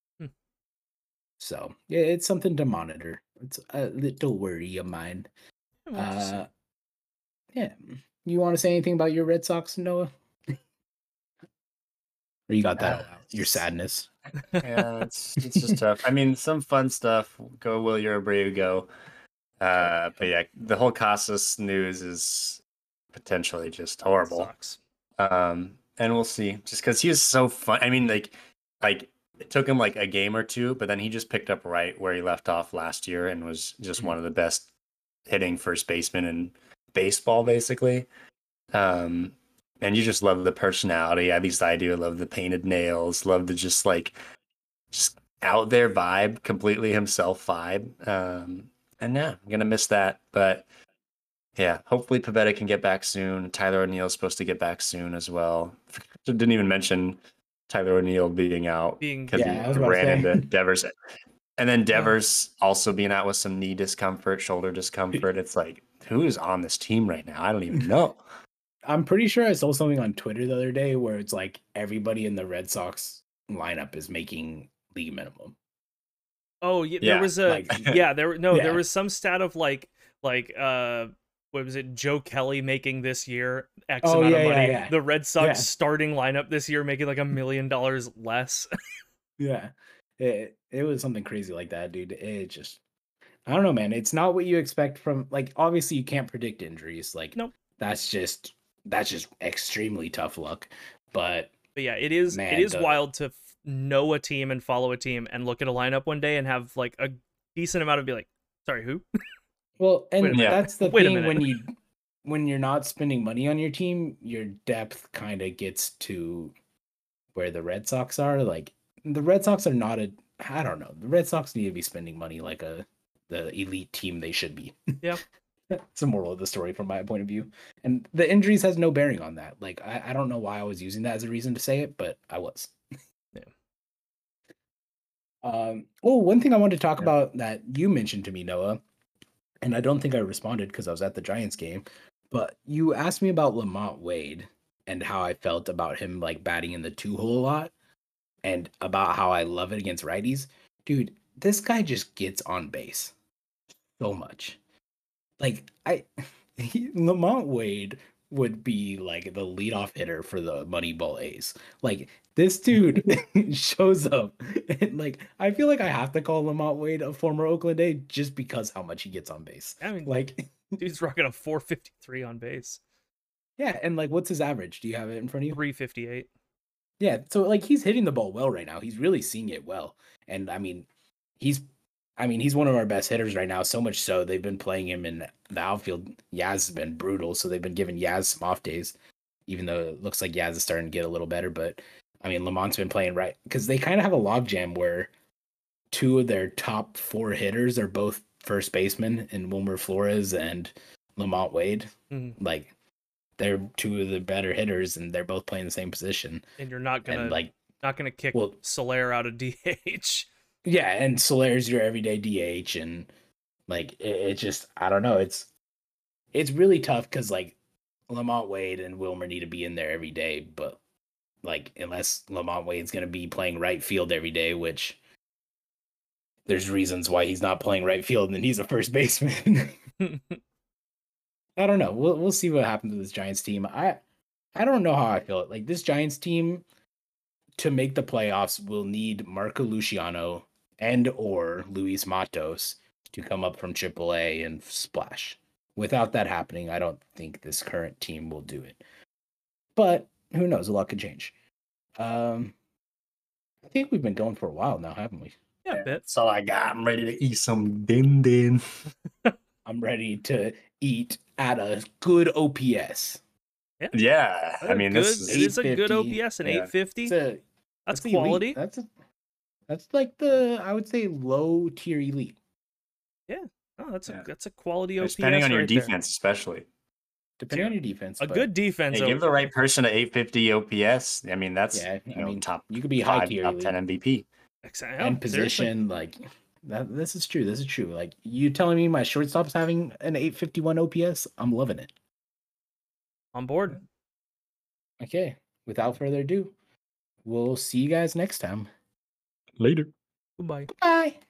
C: So yeah, it's something to monitor. It's a little worry of mine. Yeah. You want to say anything about your Red Sox, Noah? Or you got that your sadness?
B: Yeah, it's just tough. I mean, some fun stuff. Go Wilyer Abreu, go. But yeah, the whole Casas news is potentially just horrible.
D: Sucks.
B: And we'll see. Just because he was so fun. I mean, like it took him like a game or two, but then he just picked up right where he left off last year and was just one of the best hitting first basemen in baseball, basically. And you just love the personality. At least I do. I love the painted nails. Love the just out there vibe, completely himself vibe. And yeah, I'm gonna miss that. But yeah, hopefully Pivetta can get back soon. Tyler O'Neill's supposed to get back soon as well. Didn't even mention Tyler O'Neill being out because he ran into Devers. And then Devers also being out with some knee discomfort, shoulder discomfort. It's like, who is on this team right now? I don't even know.
C: I'm pretty sure I saw something on Twitter the other day where it's like everybody in the Red Sox lineup is making league minimum.
D: Oh, yeah, there was a there was some stat of like what was it? Joe Kelly making this year X amount of money. Yeah. The Red Sox starting lineup this year making like $1 million less.
C: Yeah, it was something crazy like that, dude. It just, I don't know, man. It's not what you expect from like. Obviously, you can't predict injuries. Like,
D: nope.
C: That's just extremely tough luck. But
D: yeah, it is wild to know a team and follow a team and look at a lineup one day and have like a decent amount of be like, sorry, who?
C: Well, and that's the thing when you're not spending money on your team, your depth kind of gets to where the Red Sox are. Like the Red Sox are not I don't know. The Red Sox need to be spending money like the elite team they should be.
D: Yeah.
C: It's the moral of the story from my point of view. And the injuries has no bearing on that. Like I don't know why I was using that as a reason to say it, but I was.
D: Yeah.
C: One thing I wanted to talk about that you mentioned to me, Noah, and I don't think I responded because I was at the Giants game, but you asked me about Lamont Wade and how I felt about him like batting in the 2-hole a lot and about how I love it against righties. Dude, this guy just gets on base so much. Like Lamont Wade would be like the leadoff hitter for the Moneyball A's. Like this dude shows up and like I feel like I have to call Lamont Wade a former Oakland A just because how much he gets on base.
D: I mean,
C: like
D: dude's rocking a 453 on base.
C: Yeah, and like what's his average? Do you have it in front of you?
D: 358.
C: Yeah, so like he's hitting the ball well right now. He's really seeing it well. And I mean, he's one of our best hitters right now, so much so they've been playing him in the outfield. Yaz has been brutal, so they've been giving Yaz some off days, even though it looks like Yaz is starting to get a little better. But, I mean, Lamont's been playing right, because they kind of have a logjam where 2 of their top 4 hitters are both first basemen in Wilmer Flores and Lamont Wade.
D: Mm-hmm.
C: Like, they're 2 of the better hitters, and they're both playing the same position.
D: And you're not going to kick Soler out of DH.
C: Yeah, and Soler's your everyday DH, and like it just I don't know. It's really tough because like Lamont Wade and Wilmer need to be in there every day, but like unless Lamont Wade's gonna be playing right field every day, which there's reasons why he's not playing right field and he's a first baseman. I don't know. We'll see what happens with this Giants team. I don't know how I feel. Like this Giants team to make the playoffs will need Marco Luciano and or Luis Matos to come up from AAA and splash. Without that happening, I don't think this current team will do it. But who knows? A lot could change. I think we've been going for a while now, haven't we?
D: Yeah, a bit.
B: That's all I got. I'm ready to eat some din din.
C: I'm ready to eat at a good OPS.
B: Yeah, I mean, this
D: it is a good
C: 850.
D: OPS, an
B: Yeah.
D: 850.
C: It's a
D: That's
C: elite.
D: quality.
C: That's like the, I would say, low tier elite.
D: Oh, that's
B: Yeah.
D: a quality OPS.
B: Depending on your
D: right there.
B: defense, especially.
C: Depending on your defense.
D: A
C: but
D: good defense.
B: Hey, give the right person an 850 OPS. I mean, that's
C: Yeah, I mean,
B: top
C: you could be high
B: 5,
C: tier
B: top
C: elite.
B: 10 MVP.
C: And position, like this is true. This is true. Like, you telling me my shortstop's having an 851 OPS? I'm loving it.
D: On board.
C: Okay. Without further ado, we'll see you guys next time.
B: Later.
D: Goodbye.
C: Bye.